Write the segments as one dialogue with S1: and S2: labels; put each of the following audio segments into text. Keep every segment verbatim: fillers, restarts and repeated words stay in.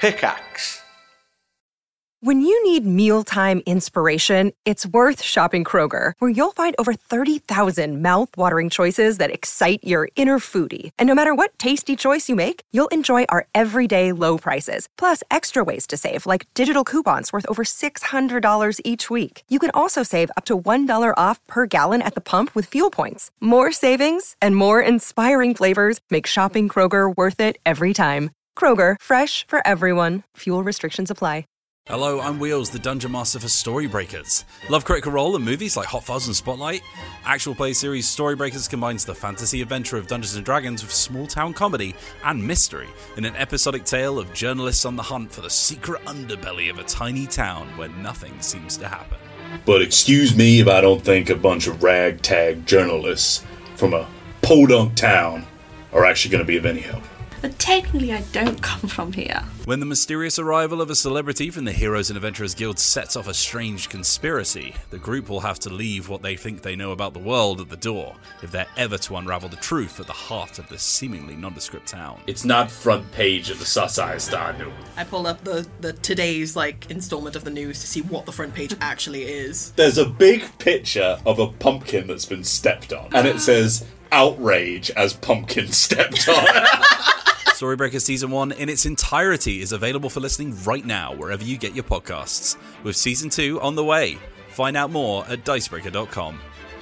S1: Pickaxe.
S2: When you need mealtime inspiration, it's worth shopping Kroger, where you'll find over thirty thousand mouth-watering choices that excite your inner foodie. And no matter what tasty choice you make, you'll enjoy our everyday low prices, plus extra ways to save, like digital coupons worth over six hundred dollars each week. You can also save up to one dollar off per gallon at the pump with fuel points. More savings and more inspiring flavors make shopping Kroger worth it every time. Kroger, fresh for everyone. Fuel restrictions apply.
S3: Hello, I'm Wheels, the Dungeon Master for Storybreakers. Love Critical Role and movies like Hot Fuzz and Spotlight? Actual play series Storybreakers combines the fantasy adventure of Dungeons and Dragons with small-town comedy and mystery in an episodic tale of journalists on the hunt for the secret underbelly of a tiny town where nothing seems to happen.
S4: But excuse me if I don't think a bunch of ragtag journalists from a podunk town are actually going to be of any help.
S5: But technically I don't come from here.
S3: When the mysterious arrival of a celebrity from the Heroes and Adventurers Guild sets off a strange conspiracy, the group will have to leave what they think they know about the world at the door if they're ever to unravel the truth at the heart of this seemingly nondescript town.
S4: It's not front page of the Sassai Star News.
S6: I pull up the, the today's like installment of the news to see what the front page actually is.
S4: There's a big picture of a pumpkin that's been stepped on, and it says, "Outrage as pumpkin stepped on."
S3: Storybreaker Season one in its entirety is available for listening right now wherever you get your podcasts, with Season two on the way. Find out more at dicebreaker dot com.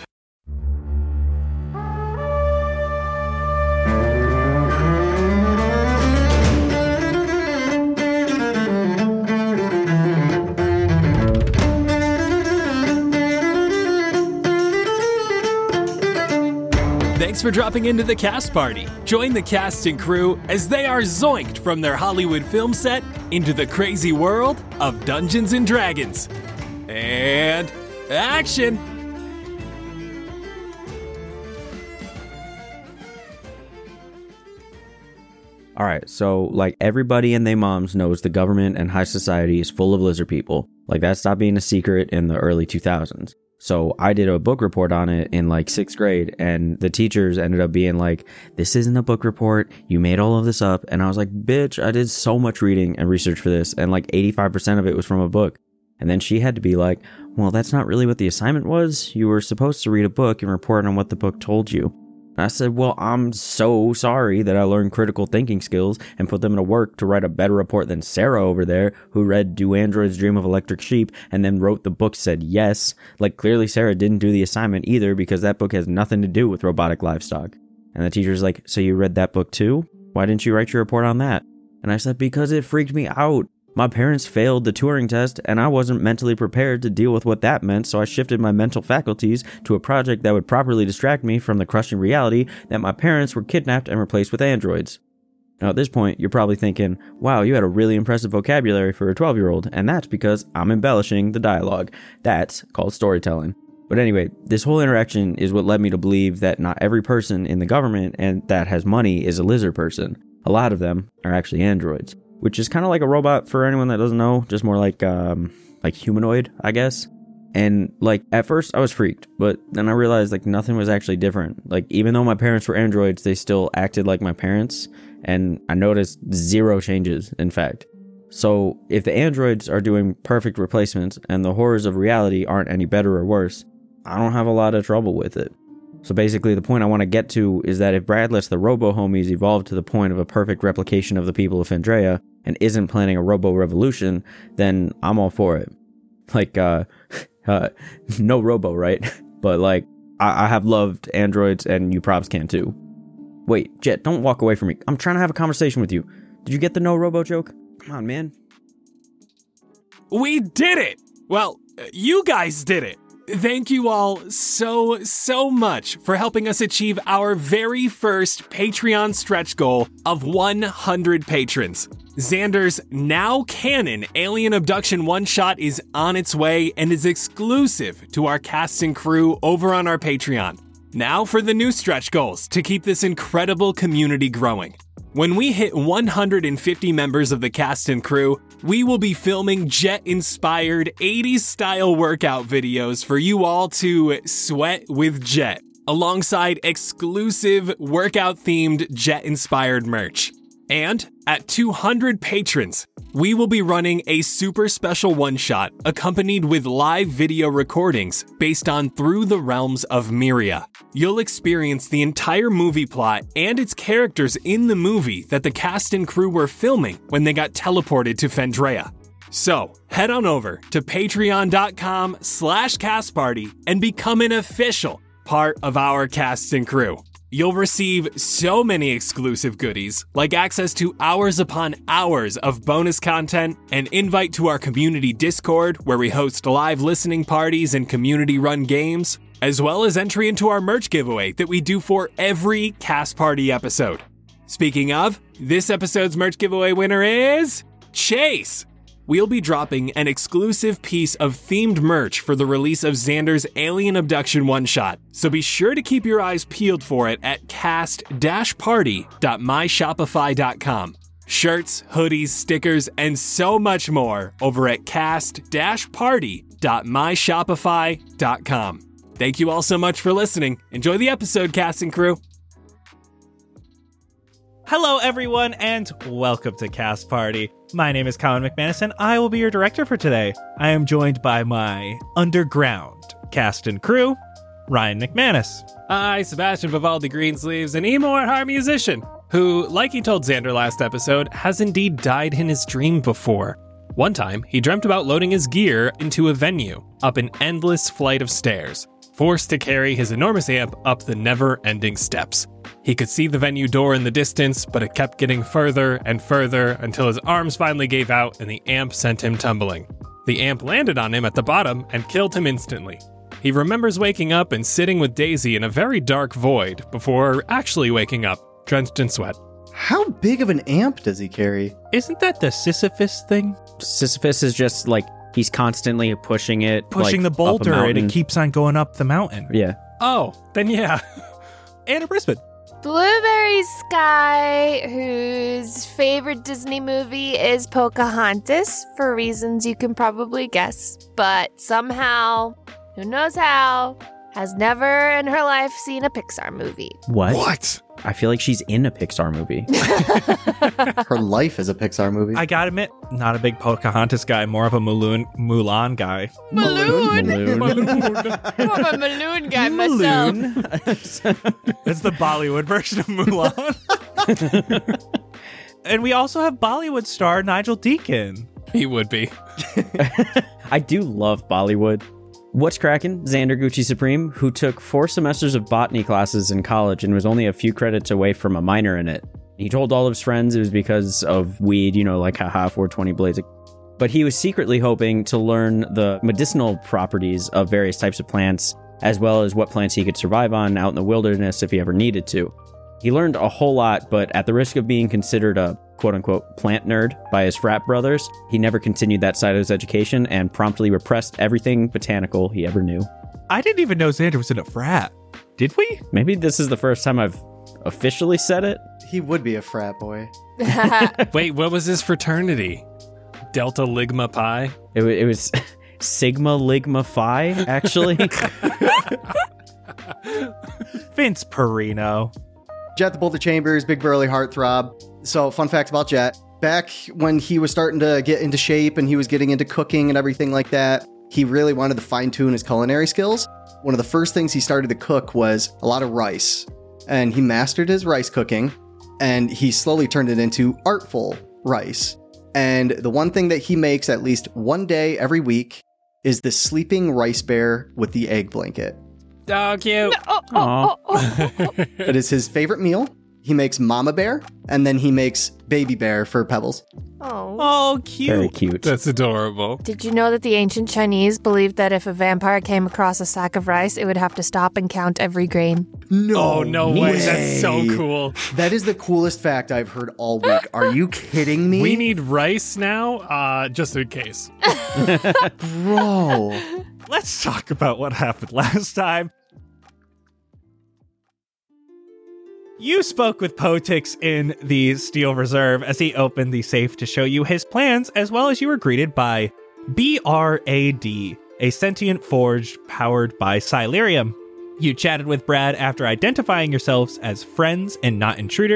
S7: Thanks for dropping into the cast party. Join the cast and crew as they are zoinked from their Hollywood film set into the crazy world of Dungeons and Dragons. And action!
S8: All right, so like everybody and their moms knows the government and high society is full of lizard people. Like that stopped being a secret in the early two thousands. So I did a book report on it in like sixth grade, and the teachers ended up being like, "This isn't a book report. You made all of this up." And I was like, "Bitch, I did so much reading and research for this, and like eighty-five percent of it was from a book." And then she had to be like, "Well, that's not really what the assignment was. You were supposed to read a book and report on what the book told you." And I said, "Well, I'm so sorry that I learned critical thinking skills and put them to work to write a better report than Sarah over there, who read Do Androids Dream of Electric Sheep and then wrote the book said yes. Like, clearly Sarah didn't do the assignment either because that book has nothing to do with robotic livestock." And the teacher's like, "So you read that book too? Why didn't you write your report on that?" And I said, "Because it freaked me out. My parents failed the Turing test, and I wasn't mentally prepared to deal with what that meant, so I shifted my mental faculties to a project that would properly distract me from the crushing reality that my parents were kidnapped and replaced with androids." Now, at this point, you're probably thinking, wow, you had a really impressive vocabulary for a twelve-year-old, and that's because I'm embellishing the dialogue. That's called storytelling. But anyway, this whole interaction is what led me to believe that not every person in the government and that has money is a lizard person. A lot of them are actually androids, which is kind of like a robot for anyone that doesn't know, just more like um, like humanoid, I guess. And like at first I was freaked, but then I realized like nothing was actually different. Like even though my parents were androids, they still acted like my parents, and I noticed zero changes, in fact. So if the androids are doing perfect replacements and the horrors of reality aren't any better or worse, I don't have a lot of trouble with it. So basically the point I want to get to is that if Brad lets the robo-homies evolve to the point of a perfect replication of the people of Phandrea and isn't planning a robo-revolution, then I'm all for it. Like, uh, uh no robo, right? But like, I-, I have loved androids and you probs can too. Wait, Jet, don't walk away from me. I'm trying to have a conversation with you. Did you get the no robo joke? Come on, man.
S7: We did it! Well, you guys did it. Thank you all so, so much for helping us achieve our very first Patreon stretch goal of one hundred patrons. Xander's now canon Alien Abduction one-shot is on its way and is exclusive to our cast and crew over on our Patreon. Now for the new stretch goals to keep this incredible community growing. When we hit one hundred fifty members of the cast and crew, we will be filming Jet-inspired eighties-style workout videos for you all to sweat with Jet, alongside exclusive workout-themed Jet-inspired merch. And at two hundred patrons, we will be running a super special one-shot accompanied with live video recordings based on Through the Realms of Myria. You'll experience the entire movie plot and its characters in the movie that the cast and crew were filming when they got teleported to Fendrea. So, head on over to patreon.com slash castparty and become an official part of our cast and crew. You'll receive so many exclusive goodies, like access to hours upon hours of bonus content, an invite to our community Discord, where we host live listening parties and community-run games, as well as entry into our merch giveaway that we do for every Cast Party episode. Speaking of, this episode's merch giveaway winner is Chase! We'll be dropping an exclusive piece of themed merch for the release of Xander's Alien Abduction one-shot, so be sure to keep your eyes peeled for it at cast party dot my shopify dot com. Shirts, hoodies, stickers, and so much more over at cast party dot my shopify dot com. Thank you all so much for listening. Enjoy the episode, cast and crew.
S1: Hello, everyone, and welcome to Cast Party. My name is Colin McManus, and I will be your director for today. I am joined by my underground cast and crew, Ryan McManus.
S7: I, Sebastian Vivaldi Greensleeves, an emo at heart musician, who, like he told Xander last episode, has indeed died in his dream before. One time, he dreamt about loading his gear into a venue, up an endless flight of stairs, forced to carry his enormous amp up the never-ending steps. He could see the venue door in the distance, but it kept getting further and further until his arms finally gave out and the amp sent him tumbling. The amp landed on him at the bottom and killed him instantly. He remembers waking up and sitting with Daisy in a very dark void before actually waking up, drenched in sweat.
S9: How big of an amp does he carry?
S1: Isn't that the Sisyphus thing?
S8: Sisyphus is just like, he's constantly pushing it.
S1: Pushing
S8: like,
S1: the boulder
S8: up a
S1: and it
S8: mountain.
S1: keeps on going up the mountain.
S8: Yeah.
S7: Oh, then yeah.
S1: Anna Brisbane.
S10: Blueberry Sky, whose favorite Disney movie is Pocahontas, for reasons you can probably guess, but somehow, who knows how, has never in her life seen a Pixar movie.
S8: What?
S7: What?
S8: I feel like she's in a Pixar movie.
S9: Her life is a Pixar movie.
S1: I gotta admit, not a big Pocahontas guy, more of a Mulan, Mulan guy.
S10: Maloon!
S8: Balloon.
S10: More of a Maloon guy myself.
S1: It's the Bollywood version of Mulan. And we also have Bollywood star Nigel Deacon.
S7: He would be.
S8: I do love Bollywood. What's crackin'? Xander Gucci Supreme, who took four semesters of botany classes in college and was only a few credits away from a minor in it. He told all of his friends it was because of weed, you know, like haha, four twenty blades. But he was secretly hoping to learn the medicinal properties of various types of plants, as well as what plants he could survive on out in the wilderness if he ever needed to. He learned a whole lot, but at the risk of being considered a quote-unquote plant nerd by his frat brothers, he never continued that side of his education and promptly repressed everything botanical he ever knew.
S1: I didn't even know Xander was in a frat. Did we?
S8: Maybe this is the first time I've officially said it.
S9: He would be a frat boy.
S7: Wait, what was his fraternity? Delta Ligma Pi?
S8: It, wa- it was Sigma Ligma Phi, actually.
S1: Vince Perino.
S9: Jet the Boulder Chambers, big burly heartthrob. So, fun fact about Jet. Back when he was starting to get into shape and he was getting into cooking and everything like that, he really wanted to fine-tune his culinary skills. One of the first things he started to cook was a lot of rice. And he mastered his rice cooking, and he slowly turned it into artful rice. And the one thing that he makes at least one day every week is the sleeping rice bear with the egg blanket.
S7: Oh, cute.
S10: Oh, oh, oh, oh, oh.
S9: It is his favorite meal. He makes Mama Bear, and then he makes Baby Bear for Pebbles.
S10: Oh.
S1: Oh, cute.
S8: Very cute.
S7: That's adorable.
S10: Did you know that the ancient Chinese believed that if a vampire came across a sack of rice, it would have to stop and count every grain?
S9: No,
S7: Oh, no way. That's so cool.
S9: That is the coolest fact I've heard all week. Are you kidding me?
S7: We need rice now, uh, just in case.
S9: Bro.
S1: Let's talk about what happened last time. You spoke with Potix in the Steel Reserve as he opened the safe to show you his plans, as well as you were greeted by B R A D, a sentient forge powered by Silurium. You chatted with Brad after identifying yourselves as friends and not intruders,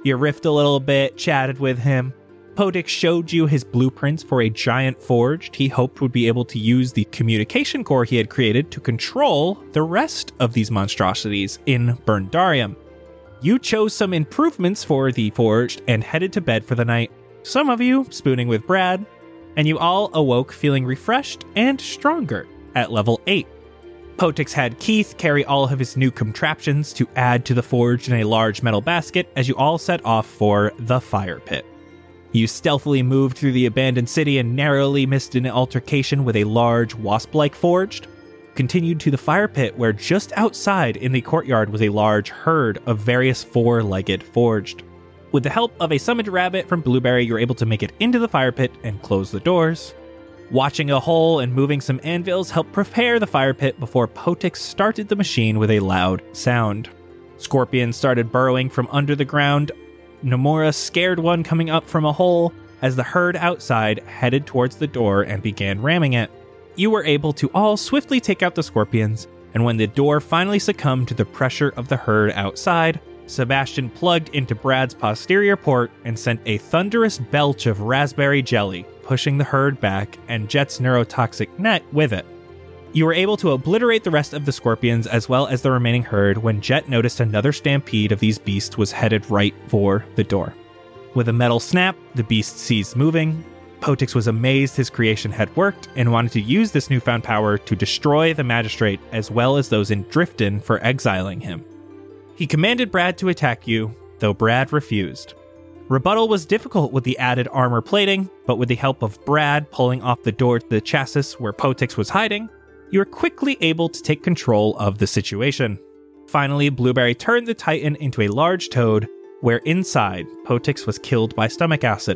S1: You riffed a little bit, chatted with him. Potix showed you his blueprints for a giant forge he hoped would be able to use the communication core he had created to control the rest of these monstrosities in Burndarium. You chose some improvements for the forged and headed to bed for the night, some of you spooning with Brad, and you all awoke feeling refreshed and stronger at level eight. Potix had Keith carry all of his new contraptions to add to the forge in a large metal basket as you all set off for the fire pit. You stealthily moved through the abandoned city and narrowly missed an altercation with a large wasp-like forged. Continued to the fire pit where just outside in the courtyard was a large herd of various four-legged forged. With the help of a summoned rabbit from Blueberry, you were able to make it into the fire pit and close the doors. Watching a hole and moving some anvils helped prepare the fire pit before Potix started the machine with a loud sound. Scorpions started burrowing from under the ground. Nomura scared one coming up from a hole as the herd outside headed towards the door and began ramming it. You were able to all swiftly take out the scorpions, and when the door finally succumbed to the pressure of the herd outside, Sebastian plugged into Brad's posterior port and sent a thunderous belch of raspberry jelly, pushing the herd back and Jet's neurotoxic net with it. You were able to obliterate the rest of the scorpions as well as the remaining herd when Jet noticed another stampede of these beasts was headed right for the door. With a metal snap, the beast ceased moving. Potix was amazed his creation had worked and wanted to use this newfound power to destroy the magistrate as well as those in Drifton for exiling him. He commanded Brad to attack you, though Brad refused. Rebuttal was difficult with the added armor plating, but with the help of Brad pulling off the door to the chassis where Potix was hiding, you were quickly able to take control of the situation. Finally, Blueberry turned the Titan into a large toad, where inside, Potix was killed by stomach acid.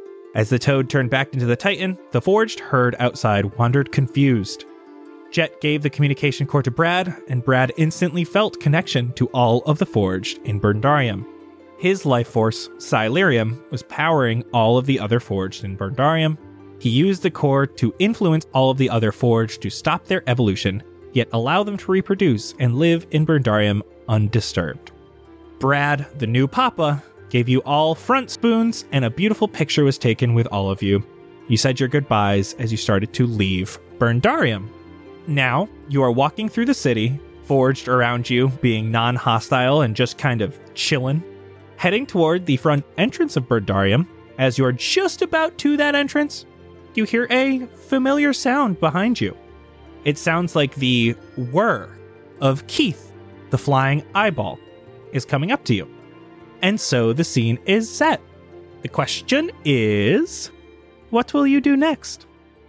S1: As the toad turned back into the Titan, the forged herd outside wandered confused. Jet gave the communication core to Brad, and Brad instantly felt connection to all of the forged in Burndarium. His life force, Silurium, was powering all of the other forged in Burndarium. He used the core to influence all of the other forged to stop their evolution, yet allow them to reproduce and live in Burndarium undisturbed. Brad, the new papa, gave you all front spoons, and a beautiful picture was taken with all of you. You said your goodbyes as you started to leave Burndarium. Now, you are walking through the city, forged around you being non-hostile and just kind of chillin', heading toward the front entrance of Burndarium. As you're just about to that entrance, you hear a familiar sound behind you. It sounds like the whir of Keith, the flying eyeball, is coming up to you. And so the scene is set. The question is, what will you do next?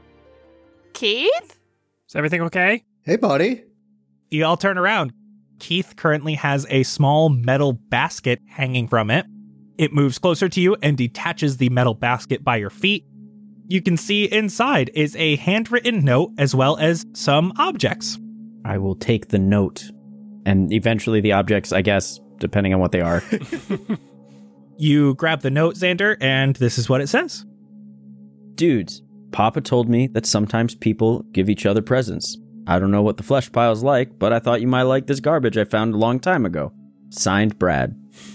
S10: Keith?
S7: Is everything okay?
S9: Hey, buddy.
S1: You all turn around. Keith currently has a small metal basket hanging from it. It moves closer to you and detaches the metal basket by your feet. You can see inside is a handwritten note as well as some objects.
S8: I will take the note and eventually the objects, I guess, depending on what they are.
S1: You grab the note, Xander, and this is what it says.
S8: Dudes, Papa told me that sometimes people give each other presents. I don't know what the flesh pile's like, but I thought you might like this garbage I found a long time ago. Signed, Brad.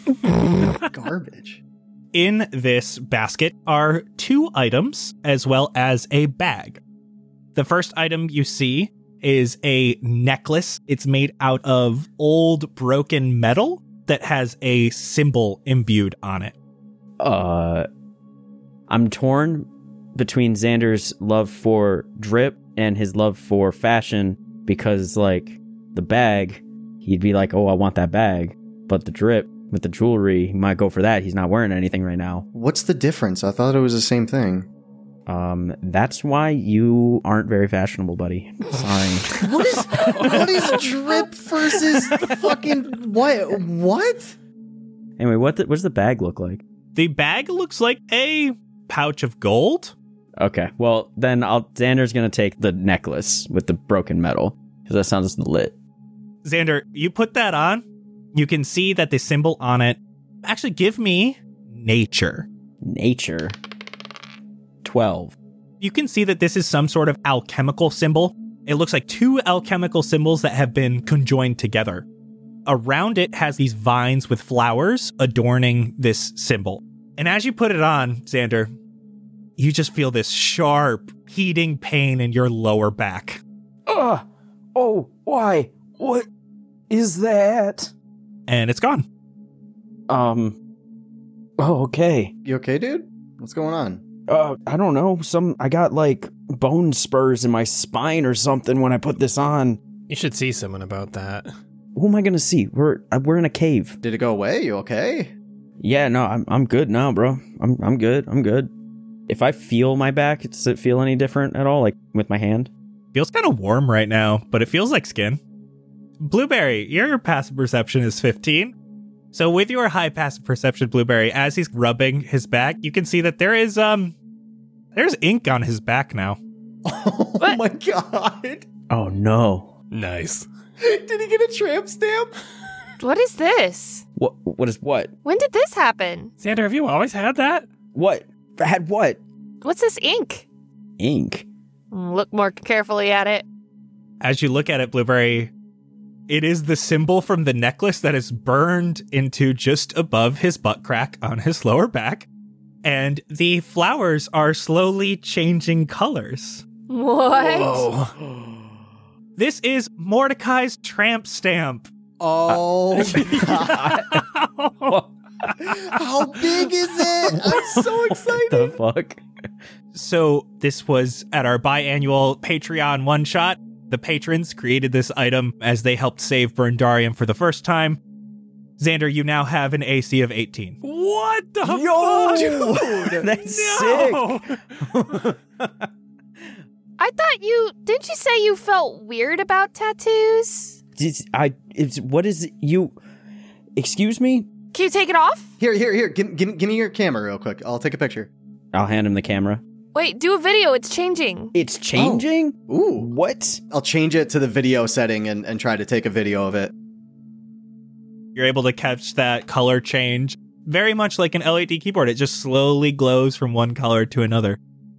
S9: Garbage.
S1: In this basket are two items as well as a bag. The first item you see is a necklace. It's made out of old broken metal that has a symbol imbued on it.
S8: Uh, I'm torn between Xander's love for drip and his love for fashion because, like, the bag, he'd be like, oh, I want that bag. But the drip with the jewelry, he might go for that. He's not wearing anything right now.
S9: What's the difference? I thought it was the same thing.
S8: Um, that's why you aren't very fashionable, buddy. Sorry.
S9: What is what is drip versus fucking what? What?
S8: Anyway, what the, what does the bag look like?
S1: The bag looks like a pouch of gold.
S8: Okay, well then I'll Xander's gonna take the necklace with the broken metal because that sounds lit.
S1: Xander, you put that on. You can see that the symbol on it. Actually, give me nature.
S8: Nature. twelve.
S1: You can see that this is some sort of alchemical symbol. It looks like two alchemical symbols that have been conjoined together. Around it has these vines with flowers adorning this symbol. And as you put it on, Xander, you just feel this sharp, heating pain in your lower back.
S11: Ugh! Oh, why? What is that?
S1: And it's gone.
S11: Um. Oh, okay.
S9: You okay, dude? What's going on?
S11: Uh, I don't know. Some I got like bone spurs in my spine or something when I put this on.
S12: You should see someone about that.
S11: Who am I gonna see? We're uh, we're in a cave.
S9: Did it go away? You okay?
S11: Yeah, no, I'm I'm good now, bro. I'm I'm good. I'm good. If I feel my back, does it feel any different at all? Like with my hand?
S1: Feels kind of warm right now, but it feels like skin. Blueberry, your passive perception is fifteen. So with your high passive perception, Blueberry, as he's rubbing his back, you can see that there is um there's ink on his back now.
S9: Oh what? My god.
S11: Oh no.
S12: Nice.
S9: Did he get a tramp stamp?
S10: What is this?
S11: What what is what?
S10: When did this happen?
S12: Xander, have you always had that?
S11: What? Had what?
S10: What's this ink?
S11: Ink?
S10: Look more carefully at it.
S1: As you look at it, Blueberry, it is the symbol from the necklace that is burned into just above his butt crack on his lower back. And the flowers are slowly changing colors.
S10: What?
S12: Whoa.
S1: This is Mordecai's tramp stamp.
S9: Oh, uh, God. How big is it? I'm so excited.
S11: What the fuck?
S1: So this was at our biannual Patreon one-shot. The patrons created this item as they helped save Burndarium for the first time. Xander, you now have an A C of eighteen.
S12: What the
S11: Yo,
S12: fuck?
S11: Dude, that's
S12: no.
S11: sick.
S10: I thought you... Didn't you say you felt weird about tattoos?
S11: It's, I, it's, what is it, you... Excuse me?
S10: Can you take it off?
S9: Here, here, here. Give, give, give me your camera real quick. I'll take a picture.
S11: I'll hand him the camera.
S10: Wait, do a video. It's changing.
S11: It's changing?
S9: Oh. Ooh.
S11: What?
S9: I'll change it to the video setting and, and try to take a video of it.
S1: You're able to catch that color change. Very much like an L E D keyboard. It just slowly glows from one color to another.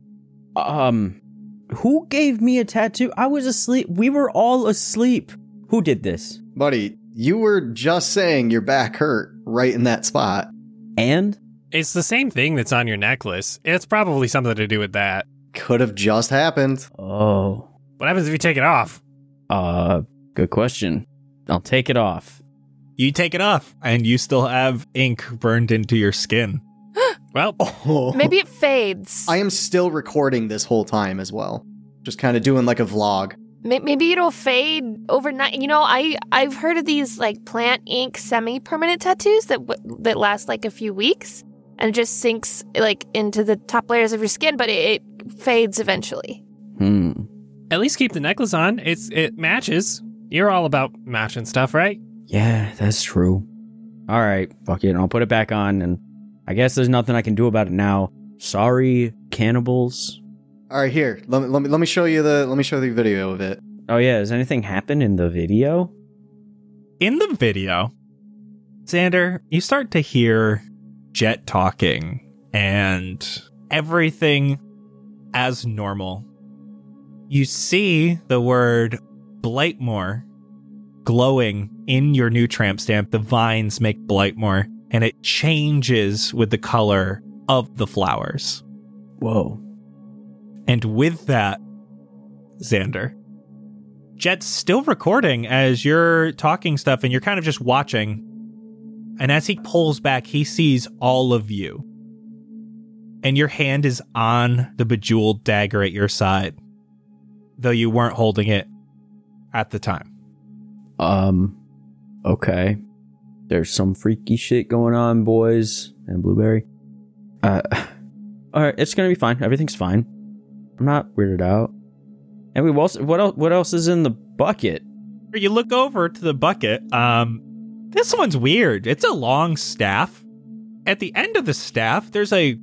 S11: Um, who gave me a tattoo? I was asleep. We were all asleep. Who did this?
S9: Buddy, you were just saying your back hurt right in that spot.
S11: And?
S12: It's the same thing that's on your necklace. It's probably something to do with that.
S9: Could have just happened.
S11: Oh.
S12: What happens if you take it off?
S11: Uh, good question. I'll take it off.
S1: You take it off, and you still have ink burned into your skin.
S12: Well,
S9: oh.
S10: Maybe it fades.
S9: I am still recording this whole time as well. Just kind of doing like a vlog.
S10: Maybe it'll fade overnight. You know, I, I've heard of these like plant ink semi-permanent tattoos that w- that last like a few weeks and it just sinks like into the top layers of your skin, but it, it fades eventually.
S11: Hmm.
S12: At least keep the necklace on. It's It matches. You're all about matching stuff, right?
S11: Yeah, that's true. All right, fuck it. I'll put it back on, and I guess there's nothing I can do about it now. Sorry, cannibals.
S9: All right, here. Let me let me let me show you the let me show you the video of it.
S11: Oh yeah, does anything happen in the video?
S1: In the video, Xander, you start to hear Jet talking and everything as normal. You see the word Blightmore glowing in your new tramp stamp. The vines make Blightmore, and it changes with the color of the flowers.
S11: Whoa.
S1: And with that, Xander, Jet's still recording as you're talking stuff, and you're kind of just watching. And as he pulls back, he sees all of you. And your hand is on the bejeweled dagger at your side, though you weren't holding it at the time.
S11: Um, okay. There's some freaky shit going on, boys and Blueberry. Uh, alright, it's gonna be fine. Everything's fine. I'm not weirded out. And we also, what else, what else is in the bucket?
S1: You look over to the bucket. Um, this one's weird. It's a long staff. At the end of the staff, there's a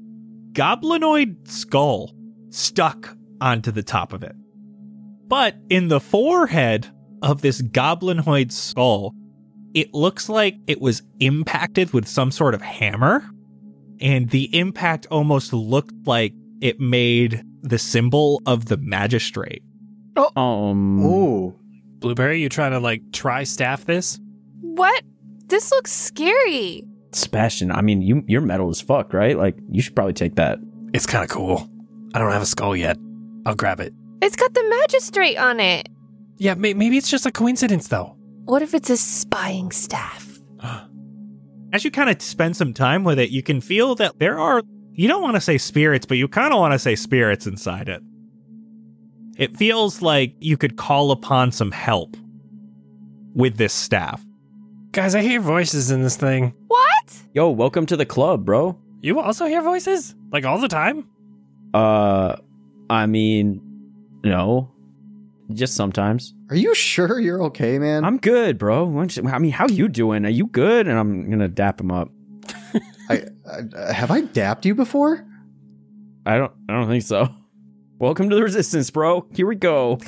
S1: goblinoid skull stuck onto the top of it. But in the forehead of this goblinoid skull, it looks like it was impacted with some sort of hammer, and the impact almost looked like it made the symbol of the magistrate.
S11: Oh, um,
S9: Ooh.
S12: Blueberry, you trying to like try staff this?
S10: What? This looks scary.
S11: Sebastian, I mean, you you're metal as fuck, right? Like, you should probably take that.
S7: It's kind of cool. I don't have a skull yet. I'll grab it.
S10: It's got the magistrate on it.
S7: Yeah, may- maybe it's just a coincidence, though.
S10: What if it's a spying staff?
S1: As you kind of spend some time with it, you can feel that there are, you don't want to say spirits, but you kind of want to say spirits inside it. It feels like you could call upon some help with this staff.
S12: Guys, I hear voices in this thing.
S10: What?
S11: Yo, welcome to the club, bro.
S12: You also hear voices? Like all the time?
S11: Uh, I mean, no. Just sometimes.
S9: Are you sure you're okay, man?
S11: I'm good, bro. I mean, how you doing? Are you good? And I'm gonna dap him up.
S9: I, I have I dapped you before?
S11: I don't. I don't think so. Welcome to the resistance, bro. Here we go.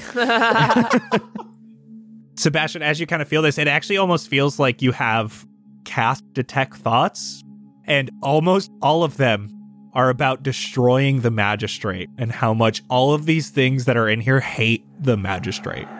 S1: Sebastian, as you kind of feel this, it actually almost feels like you have cast detect thoughts, and almost all of them are about destroying the magistrate and how much all of these things that are in here hate the magistrate.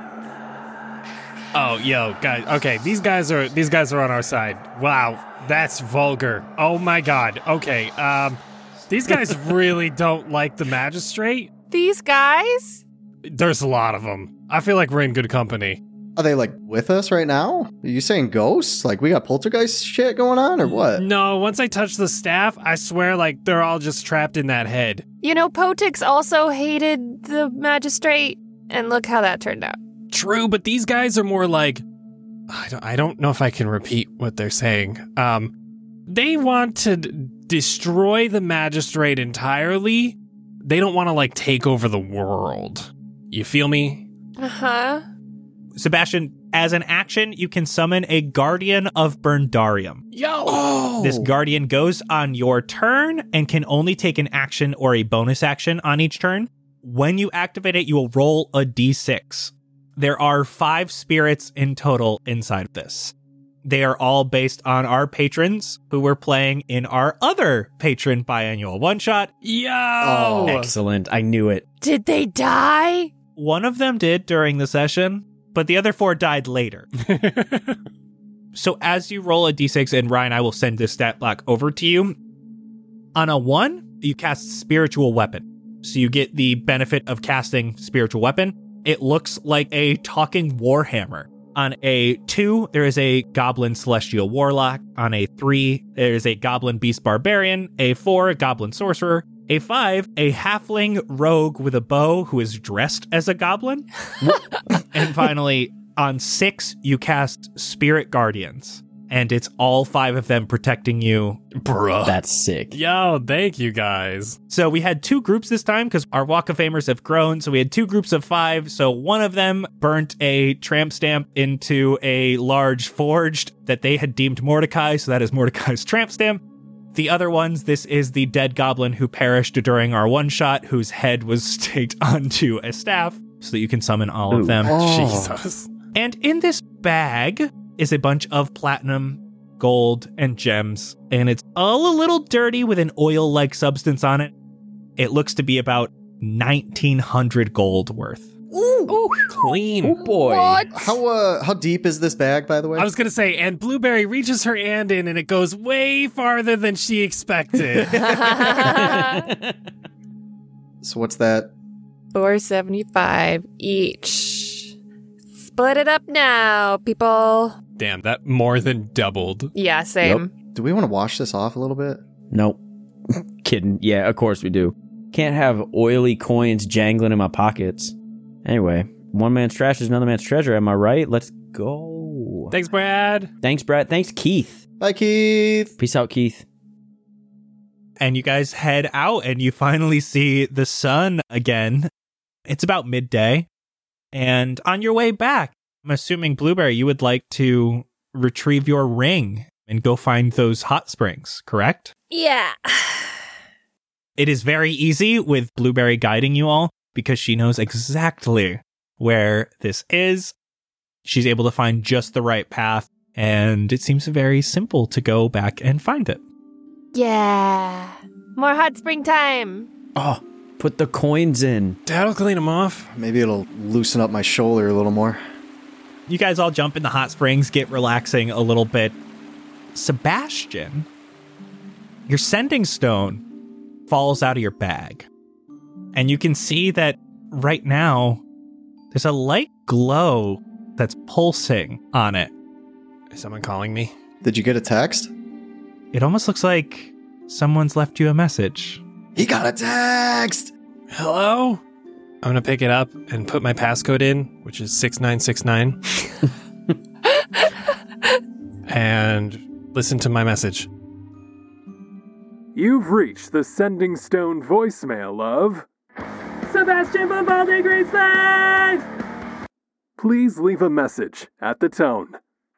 S12: Oh, yo, guys. Okay, these guys are these guys are on our side. Wow, that's vulgar. Oh my god. Okay, um, these guys really don't like the magistrate.
S10: These guys?
S12: There's a lot of them. I feel like we're in good company.
S9: Are they, like, with us right now? Are you saying ghosts? Like, we got poltergeist shit going on, or what?
S12: No, once I touch the staff, I swear, like, they're all just trapped in that head.
S10: You know, Potix also hated the magistrate, and look how that turned out.
S7: True, but these guys are more like,
S12: I don't, I don't know if I can repeat what they're saying. Um, they want to d- destroy the magistrate entirely. They don't want to, like, take over the world. You feel me?
S10: Uh-huh.
S1: Sebastian, as an action, you can summon a Guardian of Burndarium.
S12: Yo!
S1: Oh. This Guardian goes on your turn and can only take an action or a bonus action on each turn. When you activate it, you will roll a d six. There are five spirits in total inside of this. They are all based on our patrons who were playing in our other patron biannual one-shot.
S12: Yo!
S11: Oh, excellent. I knew it.
S10: Did they die?
S1: One of them did during the session, but the other four died later. So as you roll a d six, and Ryan, I will send this stat block over to you. On a one, you cast Spiritual Weapon. So you get the benefit of casting Spiritual Weapon. It looks like a talking warhammer. On a two, there is a Goblin Celestial Warlock. On a three, there is a Goblin Beast Barbarian. A four, a Goblin Sorcerer. A five, a halfling rogue with a bow who is dressed as a goblin. And finally, on six, you cast Spirit Guardians. And it's all five of them protecting you.
S12: Bruh.
S11: That's sick.
S12: Yo, thank you guys.
S1: So we had two groups this time because our Walk of Famers have grown. So we had two groups of five. So one of them burnt a tramp stamp into a large forged that they had deemed Mordecai. So that is Mordecai's tramp stamp. The other ones, this is the dead goblin who perished during our one-shot, whose head was staked onto a staff, so that you can summon all
S11: Ooh.
S1: of them.
S9: Oh.
S12: Jesus.
S1: And in this bag is a bunch of platinum, gold, and gems, and it's all a little dirty with an oil-like substance on it. It looks to be about nineteen hundred gold worth.
S12: Ooh, clean.
S11: Oh boy.
S10: What?
S9: How uh how deep is this bag, by the way?
S12: I was going to say, and Blueberry reaches her hand in and it goes way farther than she expected.
S9: So what's that?
S10: four seventy-five each. Split it up now, people.
S12: Damn, that more than doubled.
S10: Yeah, same.
S9: Do we want to wash this off a little bit?
S11: Nope. Kidding. Yeah, of course we do. Can't have oily coins jangling in my pockets. Anyway, one man's trash is another man's treasure. Am I right? Let's go.
S12: Thanks, Brad.
S11: Thanks, Brad. Thanks, Keith.
S9: Bye, Keith.
S11: Peace out, Keith.
S1: And you guys head out and you finally see the sun again. It's about midday. And on your way back, I'm assuming, Blueberry, you would like to retrieve your ring and go find those hot springs, correct?
S10: Yeah.
S1: It is very easy with Blueberry guiding you all because she knows exactly where this is. She's able to find just the right path, and it seems very simple to go back and find it.
S10: Yeah. More hot spring time.
S11: Oh, put the coins in.
S12: That'll clean them off.
S9: Maybe it'll loosen up my shoulder a little more.
S1: You guys all jump in the hot springs, get relaxing a little bit. Sebastian, your sending stone falls out of your bag. And you can see that right now, there's a light glow that's pulsing on it.
S12: Is someone calling me?
S9: Did you get a text?
S1: It almost looks like someone's left you a message.
S9: He got a text!
S12: Hello? I'm going to pick it up and put my passcode in, which is six nine six nine. And listen to my message.
S13: You've reached the Sending Stone voicemail of Sebastian von Valdegreen's face! Please leave a message at the tone.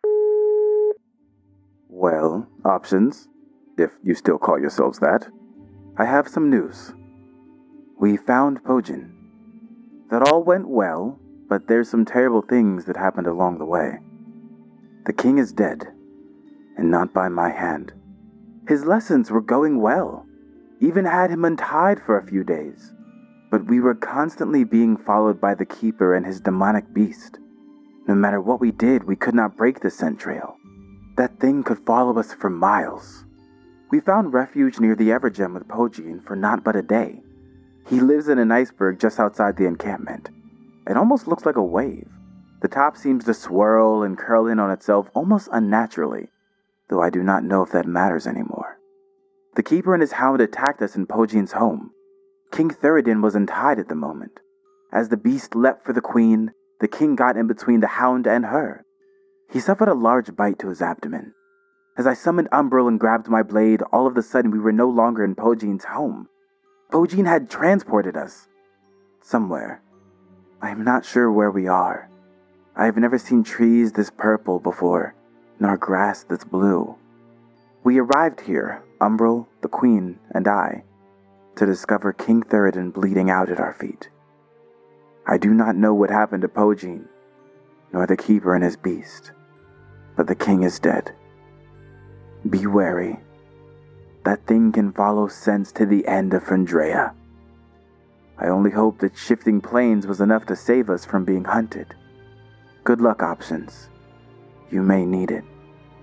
S14: Well, options, if you still call yourselves that. I have some news. We found Pojin. That all went well, but there's some terrible things that happened along the way. The king is dead, and not by my hand. His lessons were going well, even had him untied for a few days. But we were constantly being followed by the Keeper and his demonic beast. No matter what we did, we could not break the scent trail. That thing could follow us for miles. We found refuge near the Evergem with Pojin for not but a day. He lives in an iceberg just outside the encampment. It almost looks like a wave. The top seems to swirl and curl in on itself almost unnaturally, though I do not know if that matters anymore. The Keeper and his hound attacked us in Pojin's home. King Theoden was untied at the moment. As the beast leapt for the queen, the king got in between the hound and her. He suffered a large bite to his abdomen. As I summoned Umbril and grabbed my blade, all of a sudden we were no longer in Pojin's home. Pojin had transported us. Somewhere. I am not sure where we are. I have never seen trees this purple before, nor grass this blue. We arrived here, Umbril, the queen, and I, to discover King Theoden bleeding out at our feet. I do not know what happened to Pojin, nor the Keeper and his beast, but the king is dead. Be wary. That thing can follow scents to the end of Fandrea. I only hope that shifting plains was enough to save us from being hunted. Good luck, options. You may need it.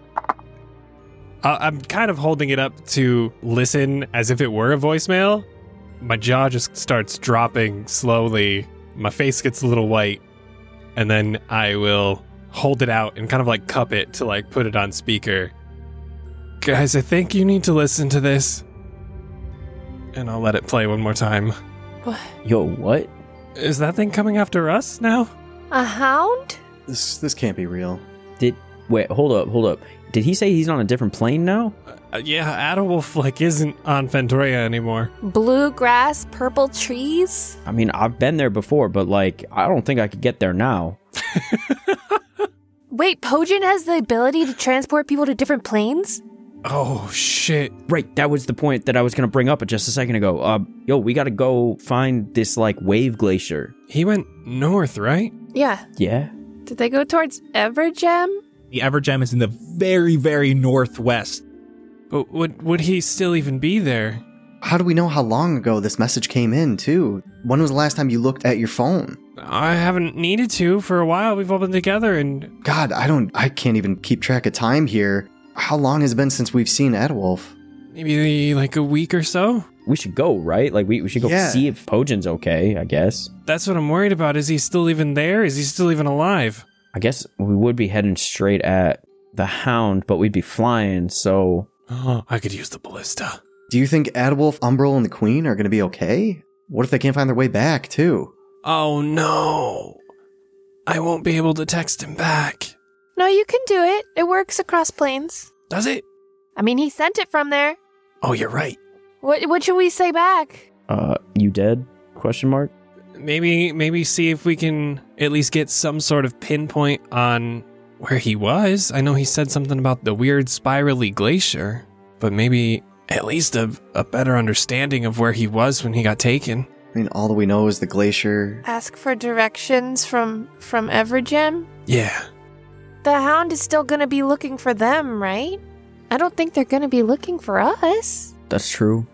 S12: Uh, I'm kind of holding it up to listen as if it were a voicemail. My jaw just starts dropping slowly. My face gets a little white. And then I will hold it out and kind of like cup it to like put it on speaker. Guys, I think you need to listen to this. And I'll let it play one more time.
S10: What?
S11: Yo, what?
S12: Is that thing coming after us now?
S10: A hound?
S9: This this can't be real.
S11: Did wait, hold up, hold up. Did he say he's on a different plane now?
S12: Uh, yeah, Adderwolf like isn't on Fandrea anymore.
S10: Blue grass, purple trees?
S11: I mean, I've been there before, but like, I don't think I could get there now.
S10: Wait, Pojin has the ability to transport people to different planes?
S12: Oh, shit.
S11: Right, that was the point that I was going to bring up just a second ago. Uh, yo, we got to go find this, like, wave glacier.
S12: He went north, right?
S10: Yeah.
S11: Yeah.
S10: Did they go towards Evergem?
S1: The Evergem is in the very, very northwest.
S12: But would, would he still even be there?
S9: How do we know how long ago this message came in, too? When was the last time you looked at your phone?
S12: I haven't needed to for a while. We've all been together and...
S9: God, I don't... I can't even keep track of time here. How long has it been since we've seen Adderwolf?
S12: Maybe like a week or so?
S11: We should go, right? Like, we, we should go
S9: Yeah.
S11: see if Pojin's okay, I guess.
S12: That's what I'm worried about. Is he still even there? Is he still even alive?
S11: I guess we would be heading straight at the hound, but we'd be flying, so...
S12: Oh, I could use the ballista.
S9: Do you think Adderwolf, Umbril, and the Queen are going to be okay? What if they can't find their way back, too?
S12: Oh, no. I won't be able to text him back.
S10: No, you can do it. It works across planes.
S12: Does it?
S10: I mean, he sent it from there.
S12: Oh, you're right.
S10: What What should we say back?
S11: Uh, you dead? Question mark?
S12: Maybe, maybe see if we can at least get some sort of pinpoint on where he was. I know he said something about the weird spirally glacier, but maybe at least a, a better understanding of where he was when he got taken.
S9: I mean, all that we know is the glacier.
S10: Ask for directions from, from Evergem?
S12: Yeah.
S10: The hound is still going to be looking for them, right? I don't think they're going to be looking for us.
S11: That's true.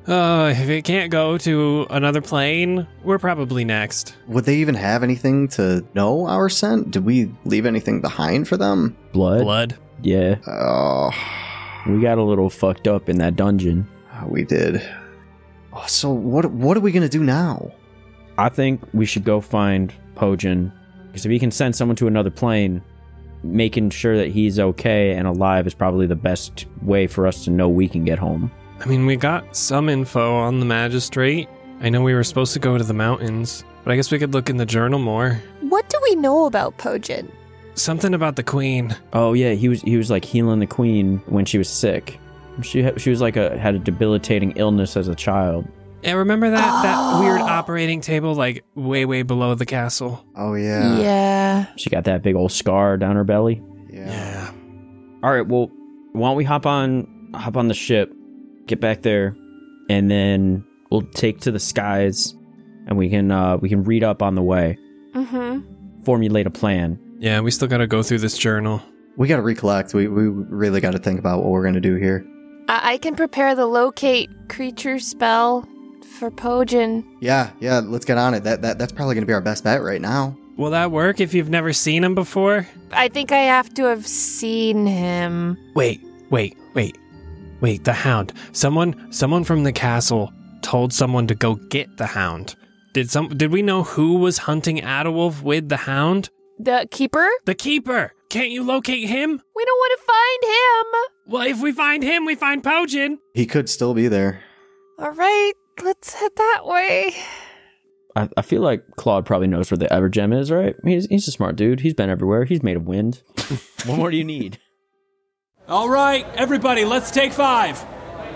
S12: Uh, if it can't go to another plane, we're probably next.
S9: Would they even have anything to know our scent? Did we leave anything behind for them?
S11: Blood?
S12: Blood?
S11: Yeah.
S9: Oh.
S11: We got a little fucked up in that dungeon.
S9: We did. Oh, so what what are we going to do now?
S11: I think we should go find Pojin. Because if he can send someone to another plane, making sure that he's okay and alive is probably the best way for us to know we can get home.
S12: I mean, we got some info on the magistrate. I know we were supposed to go to the mountains, but I guess we could look in the journal more.
S10: What do we know about Pojin?
S12: Something about the queen.
S11: Oh yeah, he was he was like healing the queen when she was sick. She ha- she was like a had a debilitating illness as a child.
S12: Yeah, remember that
S10: Oh.
S12: that weird operating table like way way below the castle?
S9: Oh yeah.
S10: Yeah.
S11: She got that big old scar down her belly.
S9: Yeah.
S12: Yeah.
S11: All right, well, why don't we hop on hop on the ship, get back there, and then we'll take to the skies, and we can uh, we can read up on the way,
S10: Mm-hmm.
S11: formulate a plan.
S12: Yeah, we still gotta go through this journal.
S9: We got to recollect. We we really got to think about what we're going to do here.
S10: I-, I can prepare the locate creature spell for Pojin.
S9: Yeah, yeah, let's get on it. That that that's probably going to be our best bet right now.
S12: Will that work if you've never seen him before?
S10: I think I have to have seen him.
S12: Wait, wait, wait. Wait, the hound. Someone someone from the castle told someone to go get the hound. Did some did we know who was hunting Adewolf with the hound?
S10: The keeper?
S12: The keeper. Can't you locate him?
S10: We don't want to find him.
S12: Well, if we find him, we find Pojin.
S9: He could still be there.
S10: All right, let's head that way.
S11: I, I feel like Claude probably knows where the Evergem is, right? He's he's a smart dude. He's been everywhere. He's made of wind. What more do you need?
S7: All right, everybody, let's take five.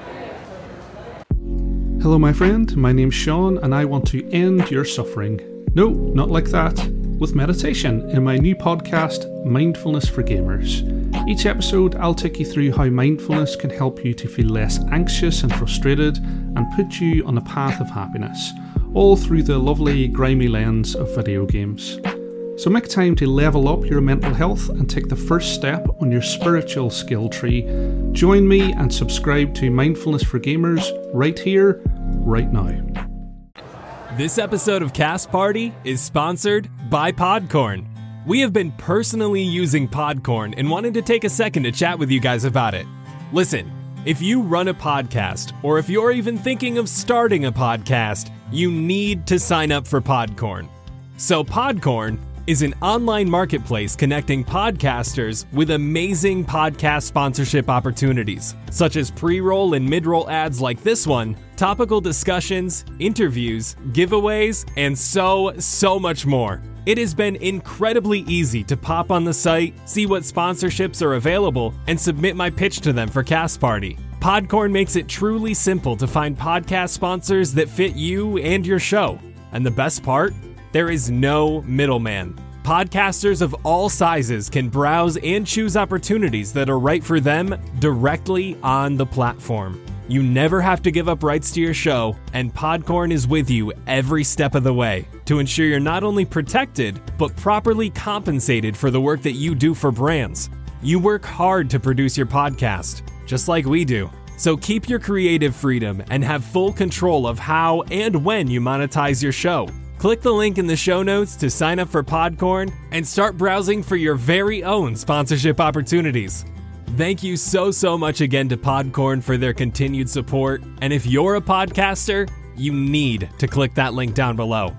S15: Hello, my friend. My name's Sean, and I want to end your suffering. No, not like that. With meditation in my new podcast, Mindfulness for Gamers. Each episode, I'll take you through how mindfulness can help you to feel less anxious and frustrated and put you on a path of happiness, all through the lovely, grimy lens of video games. So make time to level up your mental health and take the first step on your spiritual skill tree. Join me and subscribe to Mindfulness for Gamers right here, right now.
S7: This episode of Cast Party is sponsored by Podcorn. We have been personally using Podcorn and wanted to take a second to chat with you guys about it. Listen, if you run a podcast, or if you're even thinking of starting a podcast, you need to sign up for Podcorn. So Podcorn is an online marketplace connecting podcasters with amazing podcast sponsorship opportunities, such as pre-roll and mid-roll ads like this one, topical discussions, interviews, giveaways, and so, so much more. It has been incredibly easy to pop on the site, see what sponsorships are available, and submit my pitch to them for Cast Party. Podcorn makes it truly simple to find podcast sponsors that fit you and your show. And the best part? There is no middleman. Podcasters of all sizes can browse and choose opportunities that are right for them directly on the platform. You never have to give up rights to your show, and Podcorn is with you every step of the way to ensure you're not only protected, but properly compensated for the work that you do for brands. You work hard to produce your podcast, just like we do. So keep your creative freedom and have full control of how and when you monetize your show. Click the link in the show notes to sign up for Podcorn and start browsing for your very own sponsorship opportunities. Thank you so, so much again to Podcorn for their continued support. And if you're a podcaster, you need to click that link down below.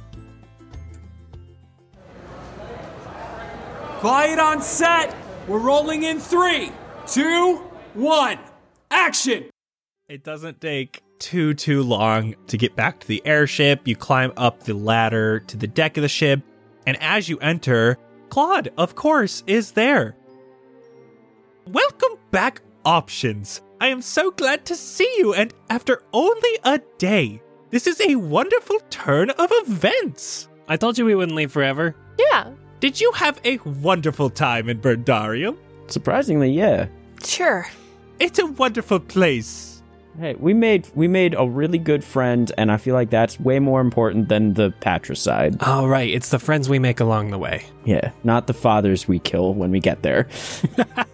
S7: Quiet on set. We're rolling in three, two, one, action.
S1: It doesn't take too, too long to get back to the airship. You climb up the ladder to the deck of the ship, and as you enter, Claude, of course, is there. Welcome back, Options. I am so glad to see you, and after only a day, this is a wonderful turn of events.
S12: I told you we wouldn't leave forever.
S10: Yeah.
S1: Did you have a wonderful time in Burdarium?
S11: Surprisingly, yeah.
S10: Sure.
S1: It's a wonderful place.
S11: Hey, we made we made a really good friend, and I feel like that's way more important than the patricide.
S12: Oh, right. It's the friends we make along the way.
S11: Yeah, not the fathers we kill when we get there.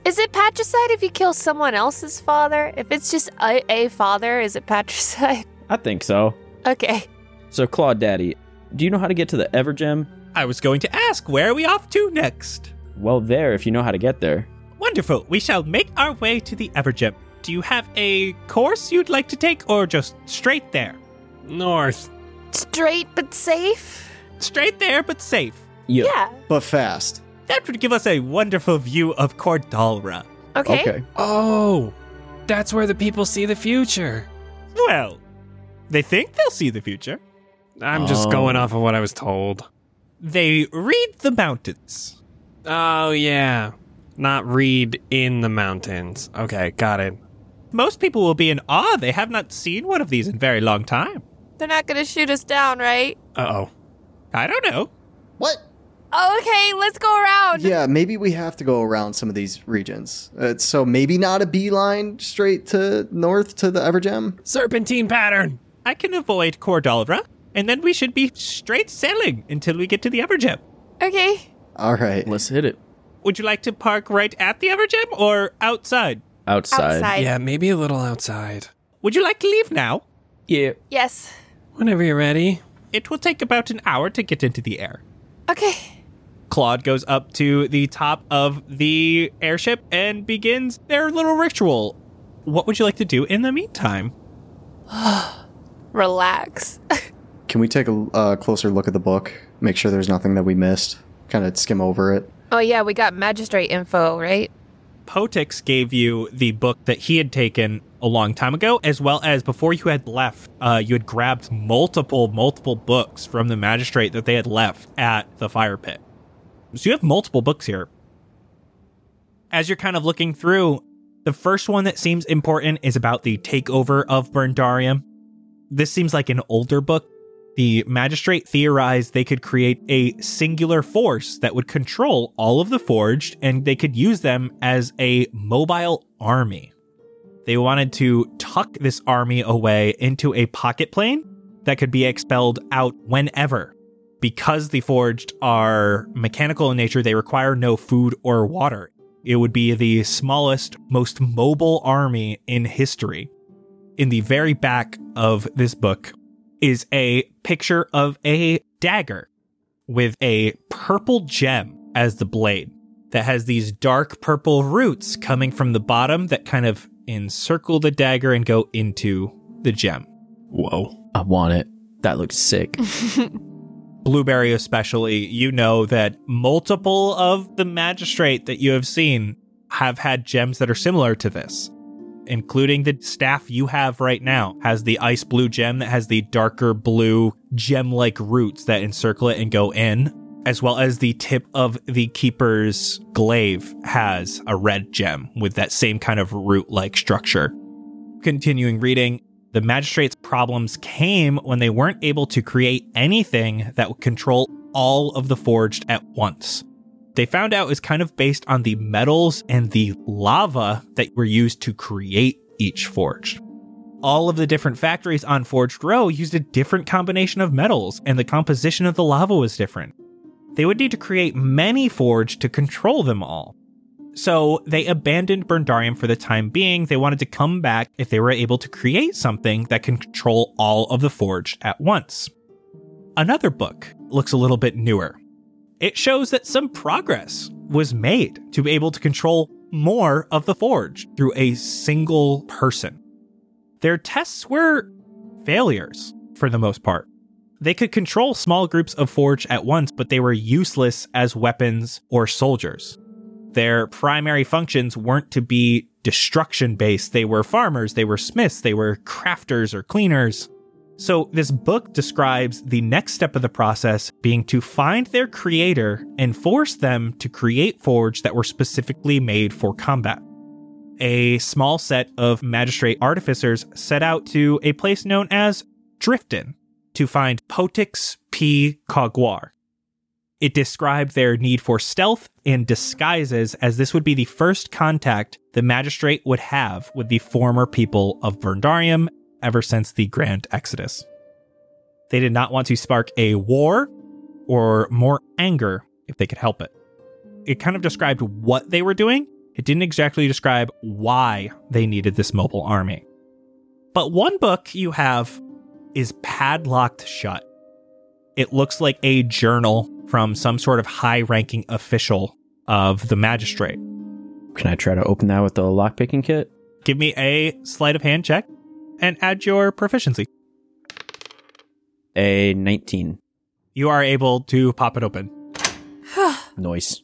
S10: Is it patricide if you kill someone else's father? If it's just a, a father, is it patricide?
S11: I think so.
S10: Okay.
S11: So, Claude Daddy, do you know how to get to the Evergem?
S1: I was going to ask, where are we off to next?
S11: Well, there, if you know how to get there.
S1: Wonderful. We shall make our way to the Evergem. Do you have a course you'd like to take, or just straight there?
S12: North.
S10: Straight but safe?
S1: Straight there, but safe.
S11: Yeah.
S10: Yeah.
S9: But fast.
S1: That would give us a wonderful view of Cordalra.
S10: Okay.
S11: Okay.
S12: Oh, that's where the people see the future.
S1: Well, they think they'll see the future.
S12: I'm just
S11: Oh.
S12: going off of what I was told.
S1: They read the mountains.
S12: Oh, yeah. Not read in the mountains. Okay, got it.
S1: Most people will be in awe. They have not seen one of these in a very long time.
S10: They're not going to shoot us down, right?
S12: Uh-oh.
S1: I don't know.
S9: What?
S10: Oh, okay, let's go around.
S9: Yeah, maybe we have to go around some of these regions. Uh, so maybe not a beeline straight to north to the Evergem.
S12: Serpentine pattern.
S1: I can avoid Cordalra, and then we should be straight sailing until we get to the Evergem.
S10: Okay.
S9: All right.
S11: Let's hit it.
S1: Would you like to park right at the Evergem or outside?
S11: Outside.
S10: Outside.
S12: Yeah, maybe a little outside.
S1: Would you like to leave now?
S11: Yeah.
S10: Yes.
S12: Whenever you're ready.
S1: It will take about an hour to get into the air.
S10: Okay.
S1: Claude goes up to the top of the airship and begins their little ritual. What would you like to do in the meantime?
S10: Relax.
S9: Can we take a uh, closer look at the book? Make sure there's nothing that we missed. Kind of skim over it.
S10: Oh, yeah, we got magistrate info, right?
S1: Potix gave you the book that he had taken a long time ago, as well as before you had left, uh, you had grabbed multiple, multiple books from the magistrate that they had left at the fire pit. So you have multiple books here. As you're kind of looking through, the first one that seems important is about the takeover of Burndarium. This seems like an older book. The magistrate theorized they could create a singular force that would control all of the forged, and they could use them as a mobile army. They wanted to tuck this army away into a pocket plane that could be expelled out whenever. Because the forged are mechanical in nature, they require no food or water. It would be the smallest, most mobile army in history. In the very back of this book is a picture of a dagger with a purple gem as the blade that has these dark purple roots coming from the bottom that kind of encircle the dagger and go into the gem.
S11: Whoa. I want it. That looks sick.
S1: Blueberry especially, you know that multiple of the magistrate that you have seen have had gems that are similar to this, including the staff you have right now has the ice blue gem that has the darker blue gem-like roots that encircle it and go in, as well as the tip of the keeper's glaive has a red gem with that same kind of root-like structure. Continuing reading, the magistrate's problems came when they weren't able to create anything that would control all of the forged at once. They found out it was kind of based on the metals and the lava that were used to create each forged. All of the different factories on Forged Row used a different combination of metals, and the composition of the lava was different. They would need to create many forged to control them all. So they abandoned Burndarium for the time being. They wanted to come back if they were able to create something that can control all of the forged at once. Another book looks a little bit newer. It shows that some progress was made to be able to control more of the forged through a single person. Their tests were failures for the most part. They could control small groups of forged at once, but they were useless as weapons or soldiers. Their primary functions weren't to be destruction-based. They were farmers, they were smiths, they were crafters or cleaners. So this book describes the next step of the process being to find their creator and force them to create forged that were specifically made for combat. A small set of magistrate artificers set out to a place known as Drifton to find Potix P. Cogwar. It described their need for stealth and disguises, as this would be the first contact the magistrate would have with the former people of Burndarium ever since the Grand Exodus. They did not want to spark a war or more anger if they could help it. It kind of described what they were doing, It didn't exactly describe why they needed this mobile army. But one book you have is padlocked shut. It looks like a journal from some sort of high-ranking official of the magistrate.
S11: Can I try to open that with the lockpicking kit?
S1: Give me a sleight of hand check and add your proficiency.
S11: A nineteen.
S1: You are able to pop it open.
S11: Nice.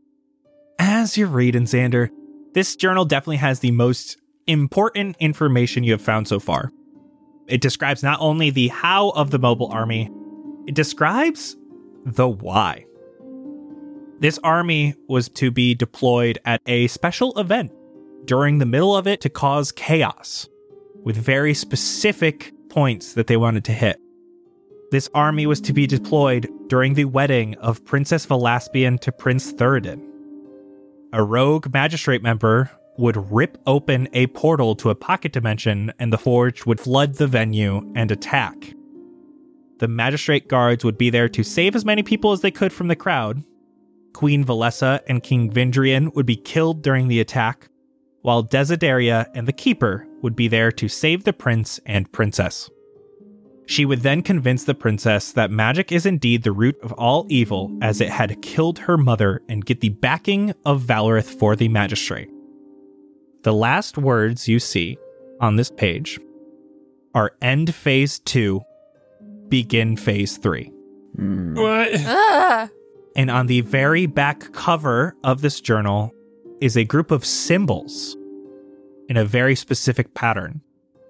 S1: As you're reading, Xander, this journal definitely has the most important information you have found so far. It describes not only the how of the mobile army, it describes the why. This army was to be deployed at a special event during the middle of it to cause chaos, with very specific points that they wanted to hit. This army was to be deployed during the wedding of Princess Velaspian to Prince Theoden. A rogue magistrate member would rip open a portal to a pocket dimension, and the Forge would flood the venue and attack. The magistrate guards would be there to save as many people as they could from the crowd. Queen Valessa and King Vindrian would be killed during the attack, while Desideria and the Keeper would be there to save the prince and princess. She would then convince the princess that magic is indeed the root of all evil, as it had killed her mother, and get the backing of Valorith for the magistrate. The last words you see on this page are end phase two, begin phase three.
S11: Mm.
S12: What?
S10: Ah.
S1: And on the very back cover of this journal is a group of symbols in a very specific pattern.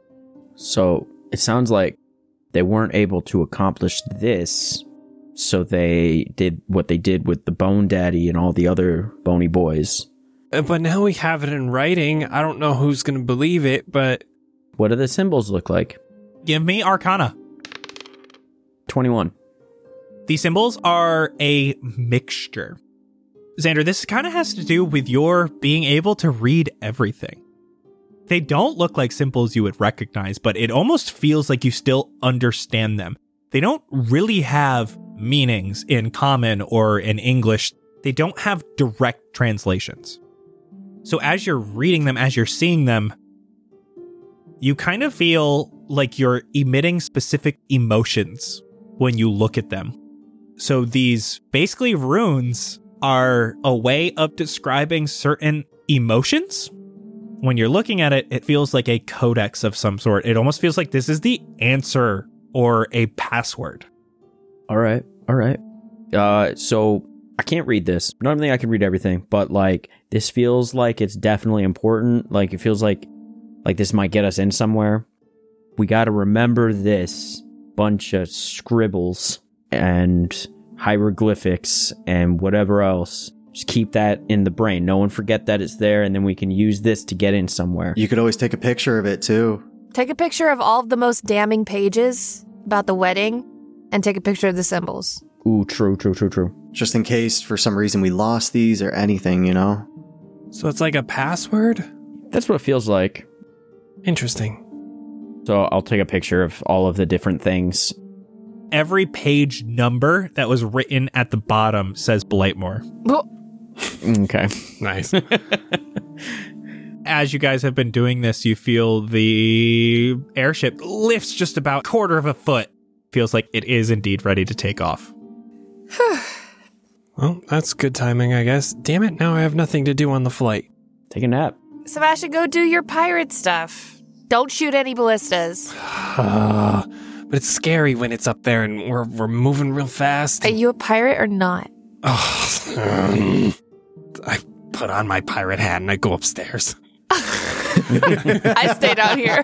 S11: So it sounds like they weren't able to accomplish this, so they did what they did with the Bone Daddy and all the other bony boys.
S12: Uh, But now we have it in writing. I don't know who's going to believe it, but...
S11: What do the symbols look like?
S1: Give me Arcana.
S11: twenty-one.
S1: These symbols are a mixture. Xander, this kind of has to do with your being able to read everything. They don't look like symbols you would recognize, but it almost feels like you still understand them. They don't really have meanings in common or in English. They don't have direct translations. So as you're reading them, as you're seeing them, you kind of feel like you're emitting specific emotions when you look at them. So these basically runes are a way of describing certain emotions. When you're looking at it, it feels like a codex of some sort. It almost feels like this is the answer or a password.
S11: All right. All right. Uh, so I can't read this. Normally I can read everything, but like this feels like it's definitely important. Like it feels like like this might get us in somewhere. We got to remember this bunch of scribbles and hieroglyphics and whatever else. Just keep that in the brain. No one forget that it's there, and then we can use this to get in somewhere.
S9: You could always take a picture of it, too.
S10: Take a picture of all of the most damning pages about the wedding, and take a picture of the symbols.
S11: Ooh, true, true, true, true.
S9: Just in case, for some reason, we lost these or anything, you know?
S12: So it's like a password?
S11: That's what it feels like.
S12: Interesting.
S11: So I'll take a picture of all of the different things.
S1: Every page number that was written at the bottom says Blightmore.
S11: Okay.
S12: Nice.
S1: As you guys have been doing this, you feel the airship lifts just about a quarter of a foot. Feels like it is indeed ready to take off.
S12: Well, that's good timing, I guess. Damn it, now I have nothing to do on the flight.
S11: Take a nap.
S10: Sebastian, go do your pirate stuff. Don't shoot any ballistas.
S12: Uh, but it's scary when it's up there and we're we're moving real fast.
S10: Are you a pirate or not?
S12: Oh, um, I put on my pirate hat and I go upstairs.
S10: I stay down here.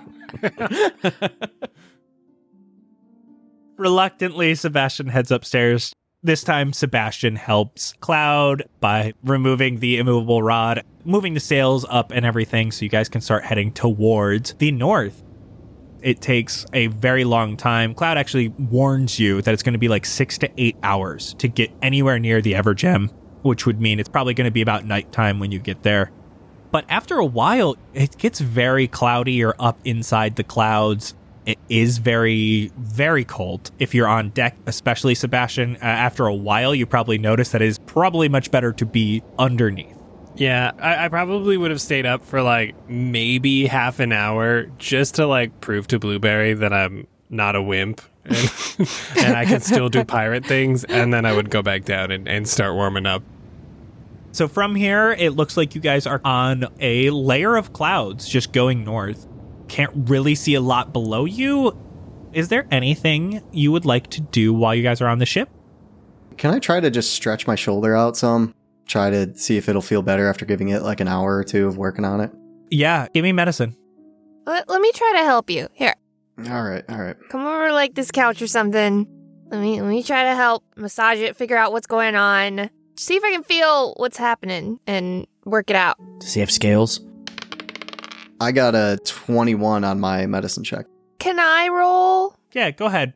S1: Reluctantly, Sebastian heads upstairs. This time, Sebastian helps Cloud by removing the immovable rod, moving the sails up and everything so you guys can start heading towards the north. It takes a very long time. Cloud actually warns you that it's going to be like six to eight hours to get anywhere near the Evergem, which would mean it's probably going to be about nighttime when you get there. But after a while, it gets very cloudy. You're up inside the clouds. It is very, very cold if you're on deck, especially Sebastian. Uh, after a while, you probably notice that it is probably much better to be underneath.
S12: Yeah, I, I probably would have stayed up for like maybe half an hour just to like prove to Blueberry that I'm not a wimp and, and I can still do pirate things. And then I would go back down and, and start warming up.
S1: So from here, it looks like you guys are on a layer of clouds just going north. Can't really see a lot below you. Is there anything you would like to do while you guys are on the ship?
S9: Can I try to just stretch my shoulder out some? Try to see if it'll feel better after giving it like an hour or two of working on it?
S1: Yeah, give me medicine.
S10: Let, let me try to help you. Here.
S9: All right, all right.
S10: Come over like this couch or something. Let me let me try to help massage it, figure out what's going on. See if I can feel what's happening and work it out.
S11: Does he have scales?
S9: I got a twenty-one on my medicine check.
S10: Can I roll?
S1: Yeah, go ahead.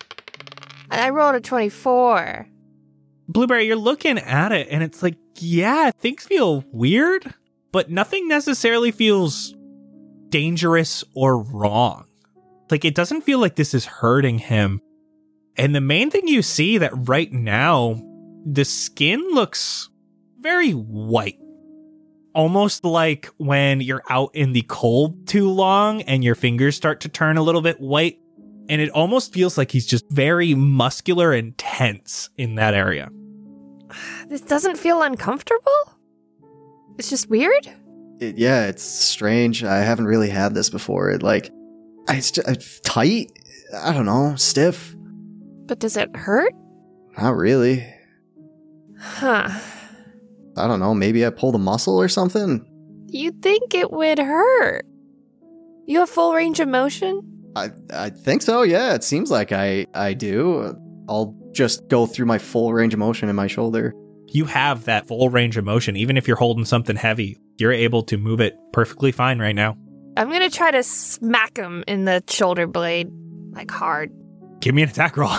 S10: I rolled a twenty-four.
S1: Blueberry, you're looking at it and it's like, yeah, things feel weird, but nothing necessarily feels dangerous or wrong. Like, it doesn't feel like this is hurting him. And the main thing you see that right now, the skin looks very white. Almost like when you're out in the cold too long and your fingers start to turn a little bit white. And it almost feels like he's just very muscular and tense in that area.
S10: This doesn't feel uncomfortable? It's just weird?
S9: It, yeah, it's strange. I haven't really had this before. It like, it's just, it's tight. I don't know, stiff.
S10: But does it hurt?
S9: Not really.
S10: Huh.
S9: I don't know, maybe I pulled a muscle or something?
S10: You'd think it would hurt. You have full range of motion?
S9: I I think so, yeah. It seems like I, I do. I'll just go through my full range of motion in my shoulder.
S1: You have that full range of motion. Even if you're holding something heavy, you're able to move it perfectly fine right now.
S10: I'm going to try to smack him in the shoulder blade, like hard.
S1: Give me an attack roll.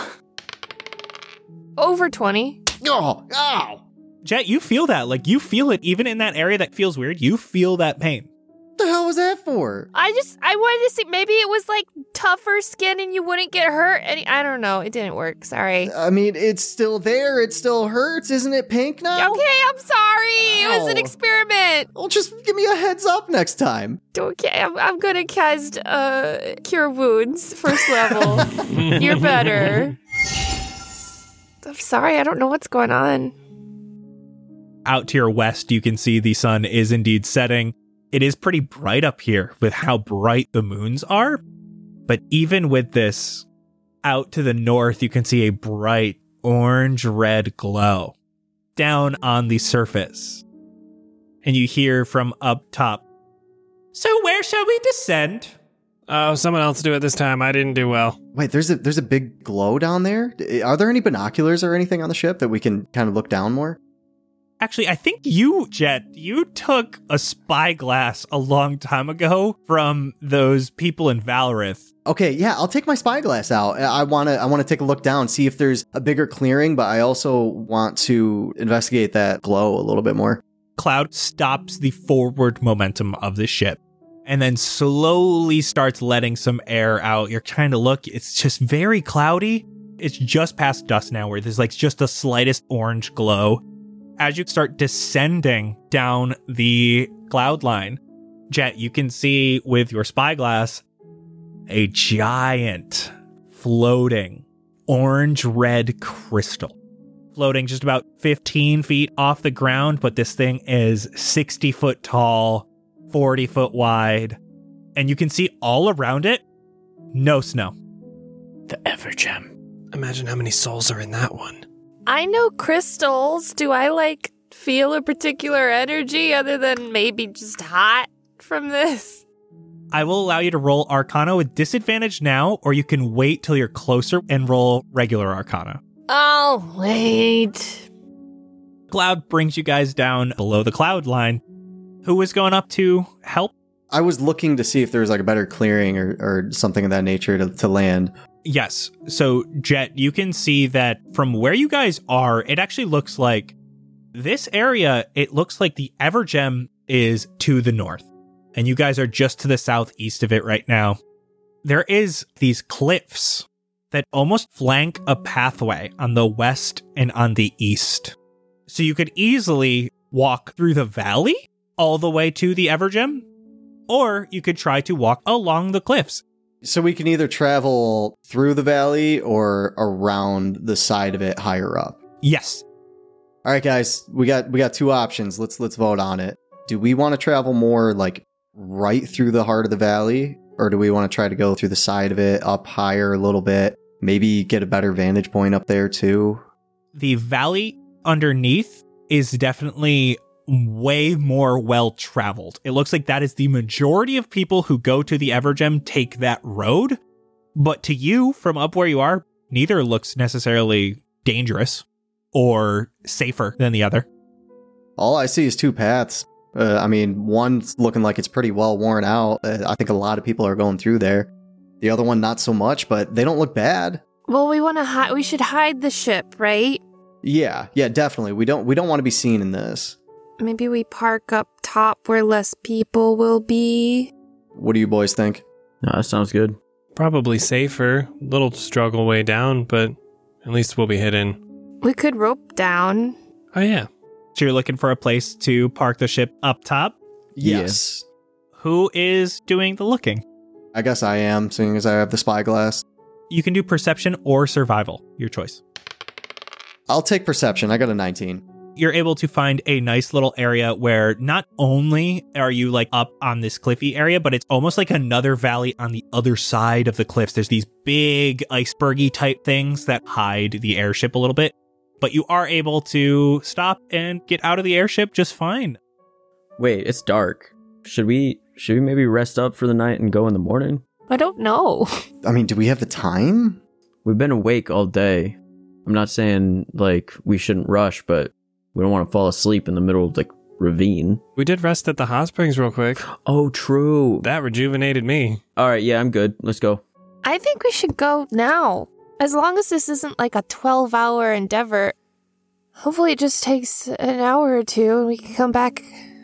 S10: Over twenty.
S9: Oh, ow!
S1: Jet, you feel that. Like, you feel it even in that area that feels weird. You feel that pain.
S9: What the hell was that for?
S10: I just, I wanted to see, maybe it was like tougher skin and you wouldn't get hurt. Any, I don't know. It didn't work. Sorry.
S9: I mean, it's still there. It still hurts. Isn't it pink now?
S10: Okay, I'm sorry. Ow. It was an experiment.
S9: Well, just give me a heads up next time.
S10: Okay, I'm, I'm going to cast uh, Cure Wounds, first level. You're better. I'm sorry. I don't know what's going on.
S1: Out to your west, you can see the sun is indeed setting. It is pretty bright up here with how bright the moons are. But even with this, out to the north, you can see a bright orange-red glow down on the surface. And you hear from up top, "So where shall we descend?"
S12: Oh, someone else do it this time. I didn't do well.
S9: Wait, there's a there's a big glow down there? Are there any binoculars or anything on the ship that we can kind of look down more?
S1: Actually, I think you, Jet, you took a spyglass a long time ago from those people in Valorith.
S9: Okay, yeah, I'll take my spyglass out. I want to I want to take a look down, see if there's a bigger clearing, but I also want to investigate that glow a little bit more.
S1: Cloud stops the forward momentum of the ship and then slowly starts letting some air out. You're trying to look. It's just very cloudy. It's just past dusk now where there's like just the slightest orange glow. As you start descending down the cloud line, Jet, you can see with your spyglass a giant floating orange-red crystal. Floating just about fifteen feet off the ground, but this thing is sixty foot tall, forty foot wide, and you can see all around it, no snow.
S12: The Evergem. Imagine how many souls are in that one.
S10: I know crystals. Do I, like, feel a particular energy other than maybe just hot from this?
S1: I will allow you to roll Arcana with disadvantage now, or you can wait till you're closer and roll regular Arcana.
S10: Oh, wait.
S1: Cloud brings you guys down below the cloud line. Who was going up to help?
S9: I was looking to see if there was like a better clearing or, or something of that nature to, to land.
S1: Yes. So, Jet, you can see that from where you guys are, it actually looks like this area, it looks like the Evergem is to the north. And you guys are just to the southeast of it right now. There is these cliffs that almost flank a pathway on the west and on the east. So you could easily walk through the valley all the way to the Evergem, or you could try to walk along the cliffs.
S9: So we can either travel through the valley or around the side of it higher up.
S1: Yes.
S9: All right, guys, we got we got two options. Let's let's vote on it. Do we want to travel more like right through the heart of the valley, or do we want to try to go through the side of it, up higher a little bit, maybe get a better vantage point up there too?
S1: The valley underneath is definitely way more well-traveled. It looks like that is the majority of people who go to the Evergem take that road, but to you, from up where you are, neither looks necessarily dangerous or safer than the other.
S9: All I see is two paths. Uh, I mean, one's looking like it's pretty well worn out. Uh, I think a lot of people are going through there. The other one, not so much, but they don't look bad.
S10: Well, we want to hide. We should hide the ship, right?
S9: Yeah, yeah, definitely. We don't we don't want to be seen in this.
S10: Maybe we park up top where less people will be.
S9: What do you boys think?
S11: No, that sounds good.
S12: Probably safer. Little struggle way down, but at least we'll be hidden.
S10: We could rope down.
S12: Oh, yeah.
S1: So you're looking for a place to park the ship up top?
S9: Yes.
S1: Yeah. Who is doing the looking?
S9: I guess I am, seeing as I have the spyglass.
S1: You can do perception or survival. Your choice.
S9: I'll take perception. I got a nineteen.
S1: You're able to find a nice little area where not only are you like up on this cliffy area, but it's almost like another valley on the other side of the cliffs. There's these big icebergy type things that hide the airship a little bit, but you are able to stop and get out of the airship just fine.
S11: Wait, it's dark. Should we should we maybe rest up for the night and go in the morning?
S10: I don't know.
S9: I mean, do we have the time?
S11: We've been awake all day. I'm not saying like we shouldn't rush, but we don't want to fall asleep in the middle of the ravine.
S12: We did rest at the hot springs real quick.
S11: Oh, true.
S12: That rejuvenated me.
S11: All right, yeah, I'm good. Let's go.
S10: I think we should go now. As long as this isn't like a twelve-hour endeavor. Hopefully it just takes an hour or two and we can come back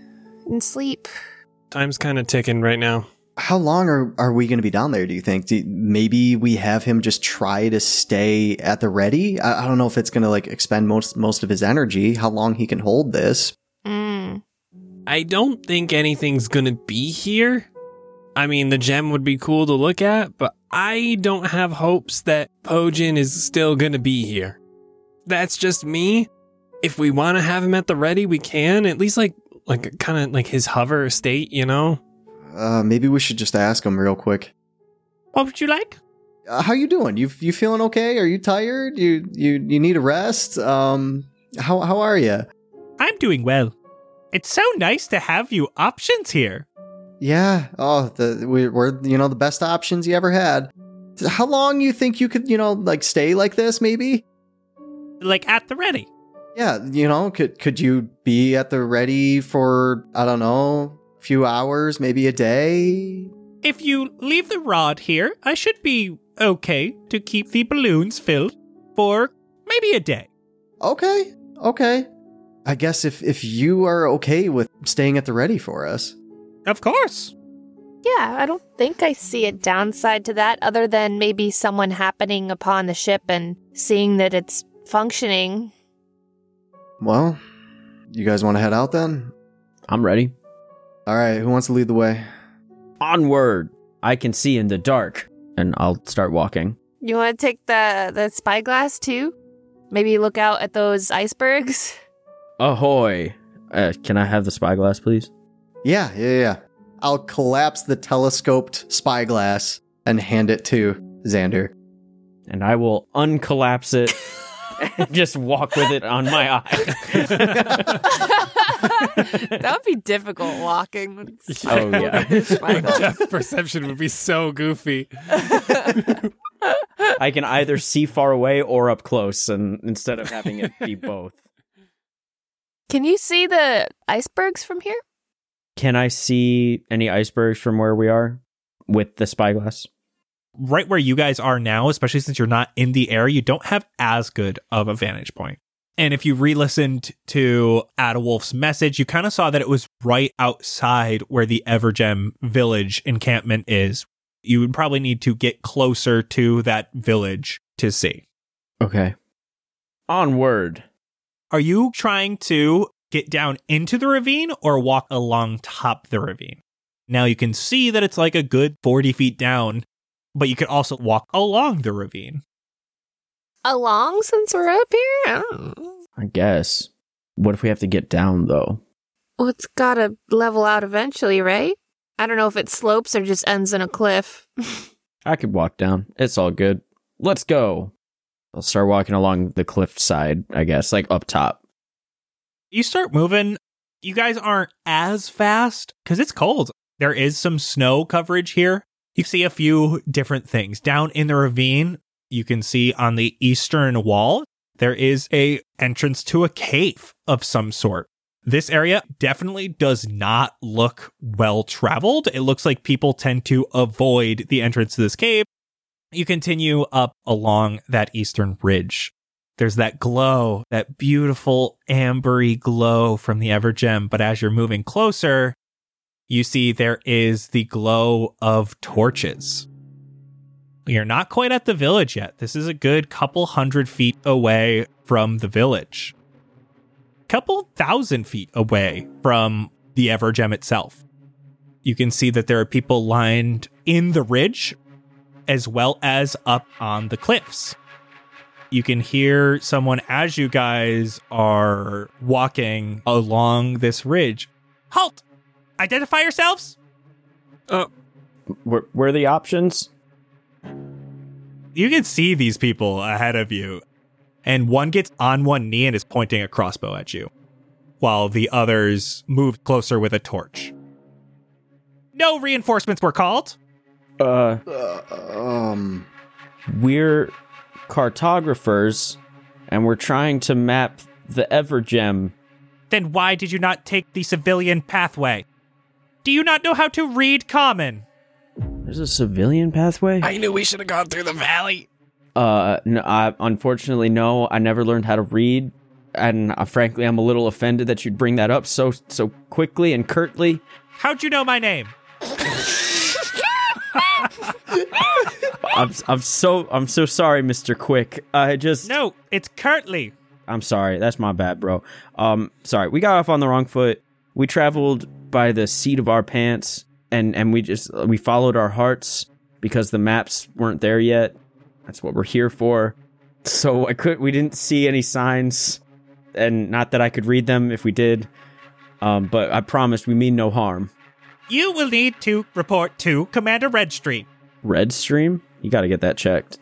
S10: and sleep.
S12: Time's kind of ticking right now.
S9: How long are, are we going to be down there, do you think? Do, maybe we have him just try to stay at the ready? I, I don't know if it's going to like expend most most of his energy, how long he can hold this.
S10: Mm.
S12: I don't think anything's going to be here. I mean, the gem would be cool to look at, but I don't have hopes that Pojin is still going to be here. That's just me. If we want to have him at the ready, we can. At least like like kind of like his hover state, you know?
S9: Uh, maybe we should just ask him real quick.
S1: What would you like?
S9: Uh, how you doing? You you feeling okay? Are you tired? You you you need a rest? Um, how how are you?
S1: I'm doing well. It's so nice to have you options here.
S9: Yeah. Oh, the we, we're you know the best options you ever had. How long you think you could you know like stay like this? Maybe.
S1: Like at the ready.
S9: Yeah. You know, could could you be at the ready for I don't know. Few hours, maybe a day?
S1: If you leave the rod here, I should be okay to keep the balloons filled for maybe a day.
S9: Okay, okay. I guess if, if you are okay with staying at the ready for us.
S1: Of course.
S10: Yeah, I don't think I see a downside to that other than maybe someone happening upon the ship and seeing that it's functioning.
S9: Well, you guys want to head out then?
S11: I'm ready.
S9: All right, who wants to lead the way?
S11: Onward! I can see in the dark. And I'll start walking.
S10: You want to take the, the spyglass too? Maybe look out at those icebergs?
S11: Ahoy! Uh, can I have the spyglass, please?
S9: Yeah, yeah, yeah. I'll collapse the telescoped spyglass and hand it to Xander.
S11: And I will uncollapse it and just walk with it on my eye.
S10: That would be difficult walking.
S11: Oh, yeah.
S12: Depth perception would be so goofy.
S11: I can either see far away or up close, and instead of having it be both.
S10: Can you see the icebergs from here?
S11: Can I see any icebergs from where we are with the spyglass?
S1: Right where you guys are now, especially since you're not in the air, you don't have as good of a vantage point. And if you re-listened to Adawolf's message, you kind of saw that it was right outside where the Evergem village encampment is. You would probably need to get closer to that village to see.
S11: Okay. Onward.
S1: Are you trying to get down into the ravine or walk along top the ravine. Now you can see that it's like a good forty feet down, but you could also walk along the ravine.
S10: Along since we're up here? I don't know.
S11: I guess. What if we have to get down, though?
S10: Well, it's gotta level out eventually, right? I don't know if it slopes or just ends in a cliff.
S11: I could walk down. It's all good. Let's go. I'll start walking along the cliff side, I guess, like up top.
S1: You start moving. You guys aren't as fast because it's cold. There is some snow coverage here. You see a few different things. Down in the ravine, you can see on the eastern wall, there is a entrance to a cave of some sort. This area definitely does not look well traveled. It looks like people tend to avoid the entrance to this cave. You continue up along that eastern ridge. There's that glow, that beautiful ambery glow from the Evergem. But as you're moving closer, you see there is the glow of torches. You're not quite at the village yet. This is a good couple hundred feet away from the village. Couple thousand feet away from the Evergem itself. You can see that there are people lined in the ridge as well as up on the cliffs. You can hear someone as you guys are walking along this ridge. Halt! Identify yourselves!
S11: Uh, where, where are the options?
S1: You can see these people ahead of you. And one gets on one knee and is pointing a crossbow at you, while the others move closer with a torch. No reinforcements were called.
S11: Uh,
S9: uh um,
S11: we're cartographers, and we're trying to map the Evergem.
S1: Then why did you not take the civilian pathway? Do you not know how to read common?
S11: There's a civilian pathway?
S12: I knew we should have gone through the valley.
S11: Uh, no, I, unfortunately, no. I never learned how to read, and uh, frankly, I'm a little offended that you'd bring that up so so quickly and curtly.
S1: How'd you know my name?
S11: I'm I'm so I'm so sorry, Mister Quick. I just
S1: no, it's curtly.
S11: I'm sorry. That's my bad, bro. Um, sorry. We got off on the wrong foot. We traveled by the seat of our pants, and and we just we followed our hearts because the maps weren't there yet. That's what we're here for. So I could we didn't see any signs, and not that I could read them if we did. Um, but I promise we mean no harm.
S1: You will need to report to Commander Redstream.
S11: Redstream? You got to get that checked.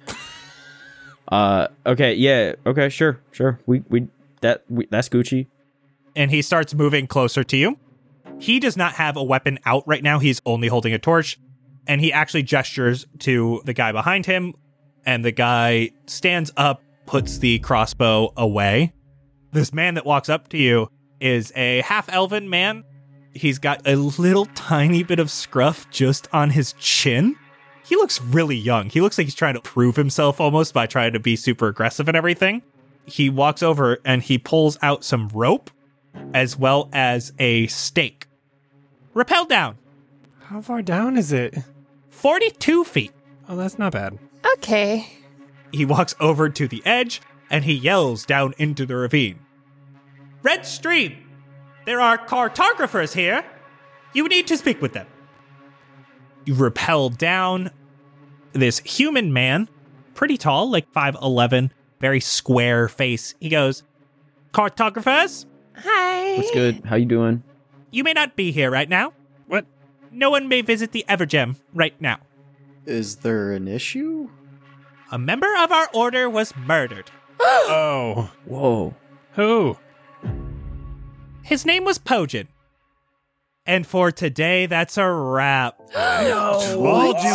S11: uh, okay, yeah, okay, sure, sure. We we that we, that's Gucci.
S1: And he starts moving closer to you. He does not have a weapon out right now. He's only holding a torch, and he actually gestures to the guy behind him. And the guy stands up, puts the crossbow away. This man that walks up to you is a half-elven man. He's got a little tiny bit of scruff just on his chin. He looks really young. He looks like he's trying to prove himself almost by trying to be super aggressive and everything. He walks over and he pulls out some rope as well as a stake. Rappel down.
S12: How far down is it?
S1: forty-two feet.
S12: Oh, that's not bad.
S10: Okay.
S1: He walks over to the edge, and he yells down into the ravine. Redstream! There are cartographers here. You need to speak with them. You rappel down. This human man, pretty tall, like five eleven, very square face. He goes, Cartographers?
S10: Hi.
S11: What's good? How you doing?
S1: You may not be here right now.
S12: What?
S1: No one may visit the Evergem right now.
S9: Is there an issue?
S1: A member of our order was murdered.
S12: Oh.
S11: Whoa.
S12: Who?
S1: His name was Pojin. And for today, that's a wrap.
S12: No. Told you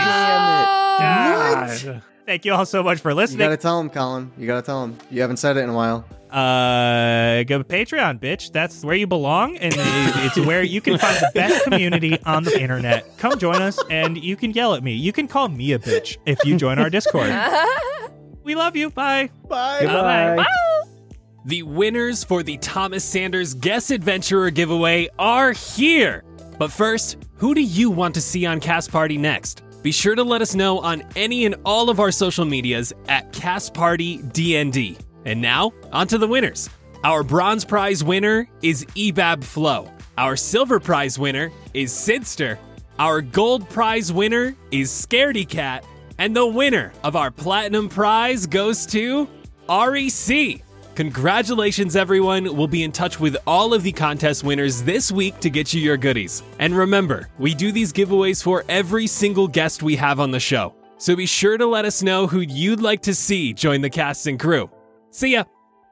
S12: guys.
S1: God. Thank you all so much for listening.
S9: You gotta tell him, Colin. You gotta tell him. You haven't said it in a while.
S1: Uh, go to Patreon, bitch. That's where you belong, and it's where you can find the best community on the internet. Come join us, and you can yell at me. You can call me a bitch if you join our Discord. We love you. Bye.
S9: Bye.
S11: Goodbye.
S10: Bye.
S7: The winners for the Thomas Sanders Guest Adventurer giveaway are here. But first, who do you want to see on Cast Party next? Be sure to let us know on any and all of our social medias at Cast Party D N D. And now, on to the winners. Our bronze prize winner is Ebab Flow. Our silver prize winner is Sidster. Our gold prize winner is Scaredy Cat. And the winner of our platinum prize goes to R E C. Congratulations, everyone. We'll be in touch with all of the contest winners this week to get you your goodies. And remember, we do these giveaways for every single guest we have on the show. So be sure to let us know who you'd like to see join the cast and crew. See ya!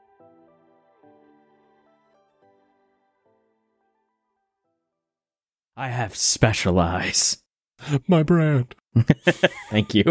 S11: I have special eyes.
S12: My brand.
S11: Thank you.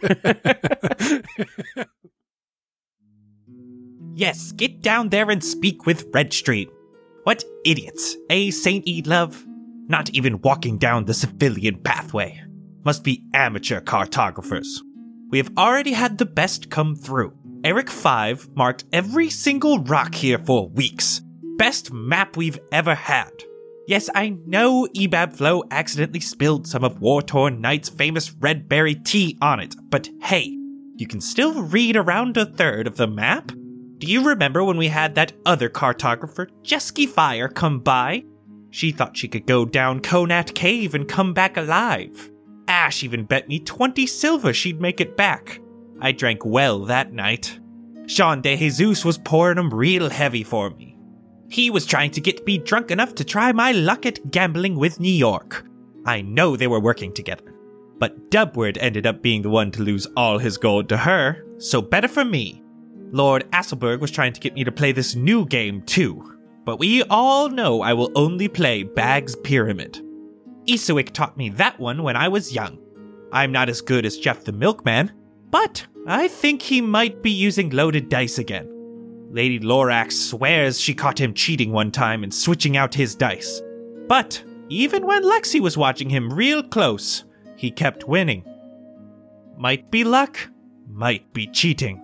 S1: Yes, get down there and speak with Red Street. What idiots, eh, Saint Edelove? Not even walking down the civilian pathway. Must be amateur cartographers. We have already had the best come through. Eric five marked every single rock here for weeks. Best map we've ever had. Yes, I know Ebab Flow accidentally spilled some of War-Torn Knight's famous red berry tea on it, but hey, you can still read around a third of the map. Do you remember when we had that other cartographer, Jesky Fire, come by? She thought she could go down Conat Cave and come back alive. Ash even bet me twenty silver she'd make it back. I drank well that night. Sean De Jesus was pouring 'em real heavy for me. He was trying to get me drunk enough to try my luck at gambling with New York. I know they were working together. But Dubward ended up being the one to lose all his gold to her, so better for me. Lord Asselberg was trying to get me to play this new game too, but we all know I will only play Bag's Pyramid. Isawick taught me that one when I was young. I'm not as good as Jeff the Milkman, but I think he might be using loaded dice again. Lady Lorax swears she caught him cheating one time and switching out his dice. But even when Lexi was watching him real close, he kept winning. Might be luck, might be cheating.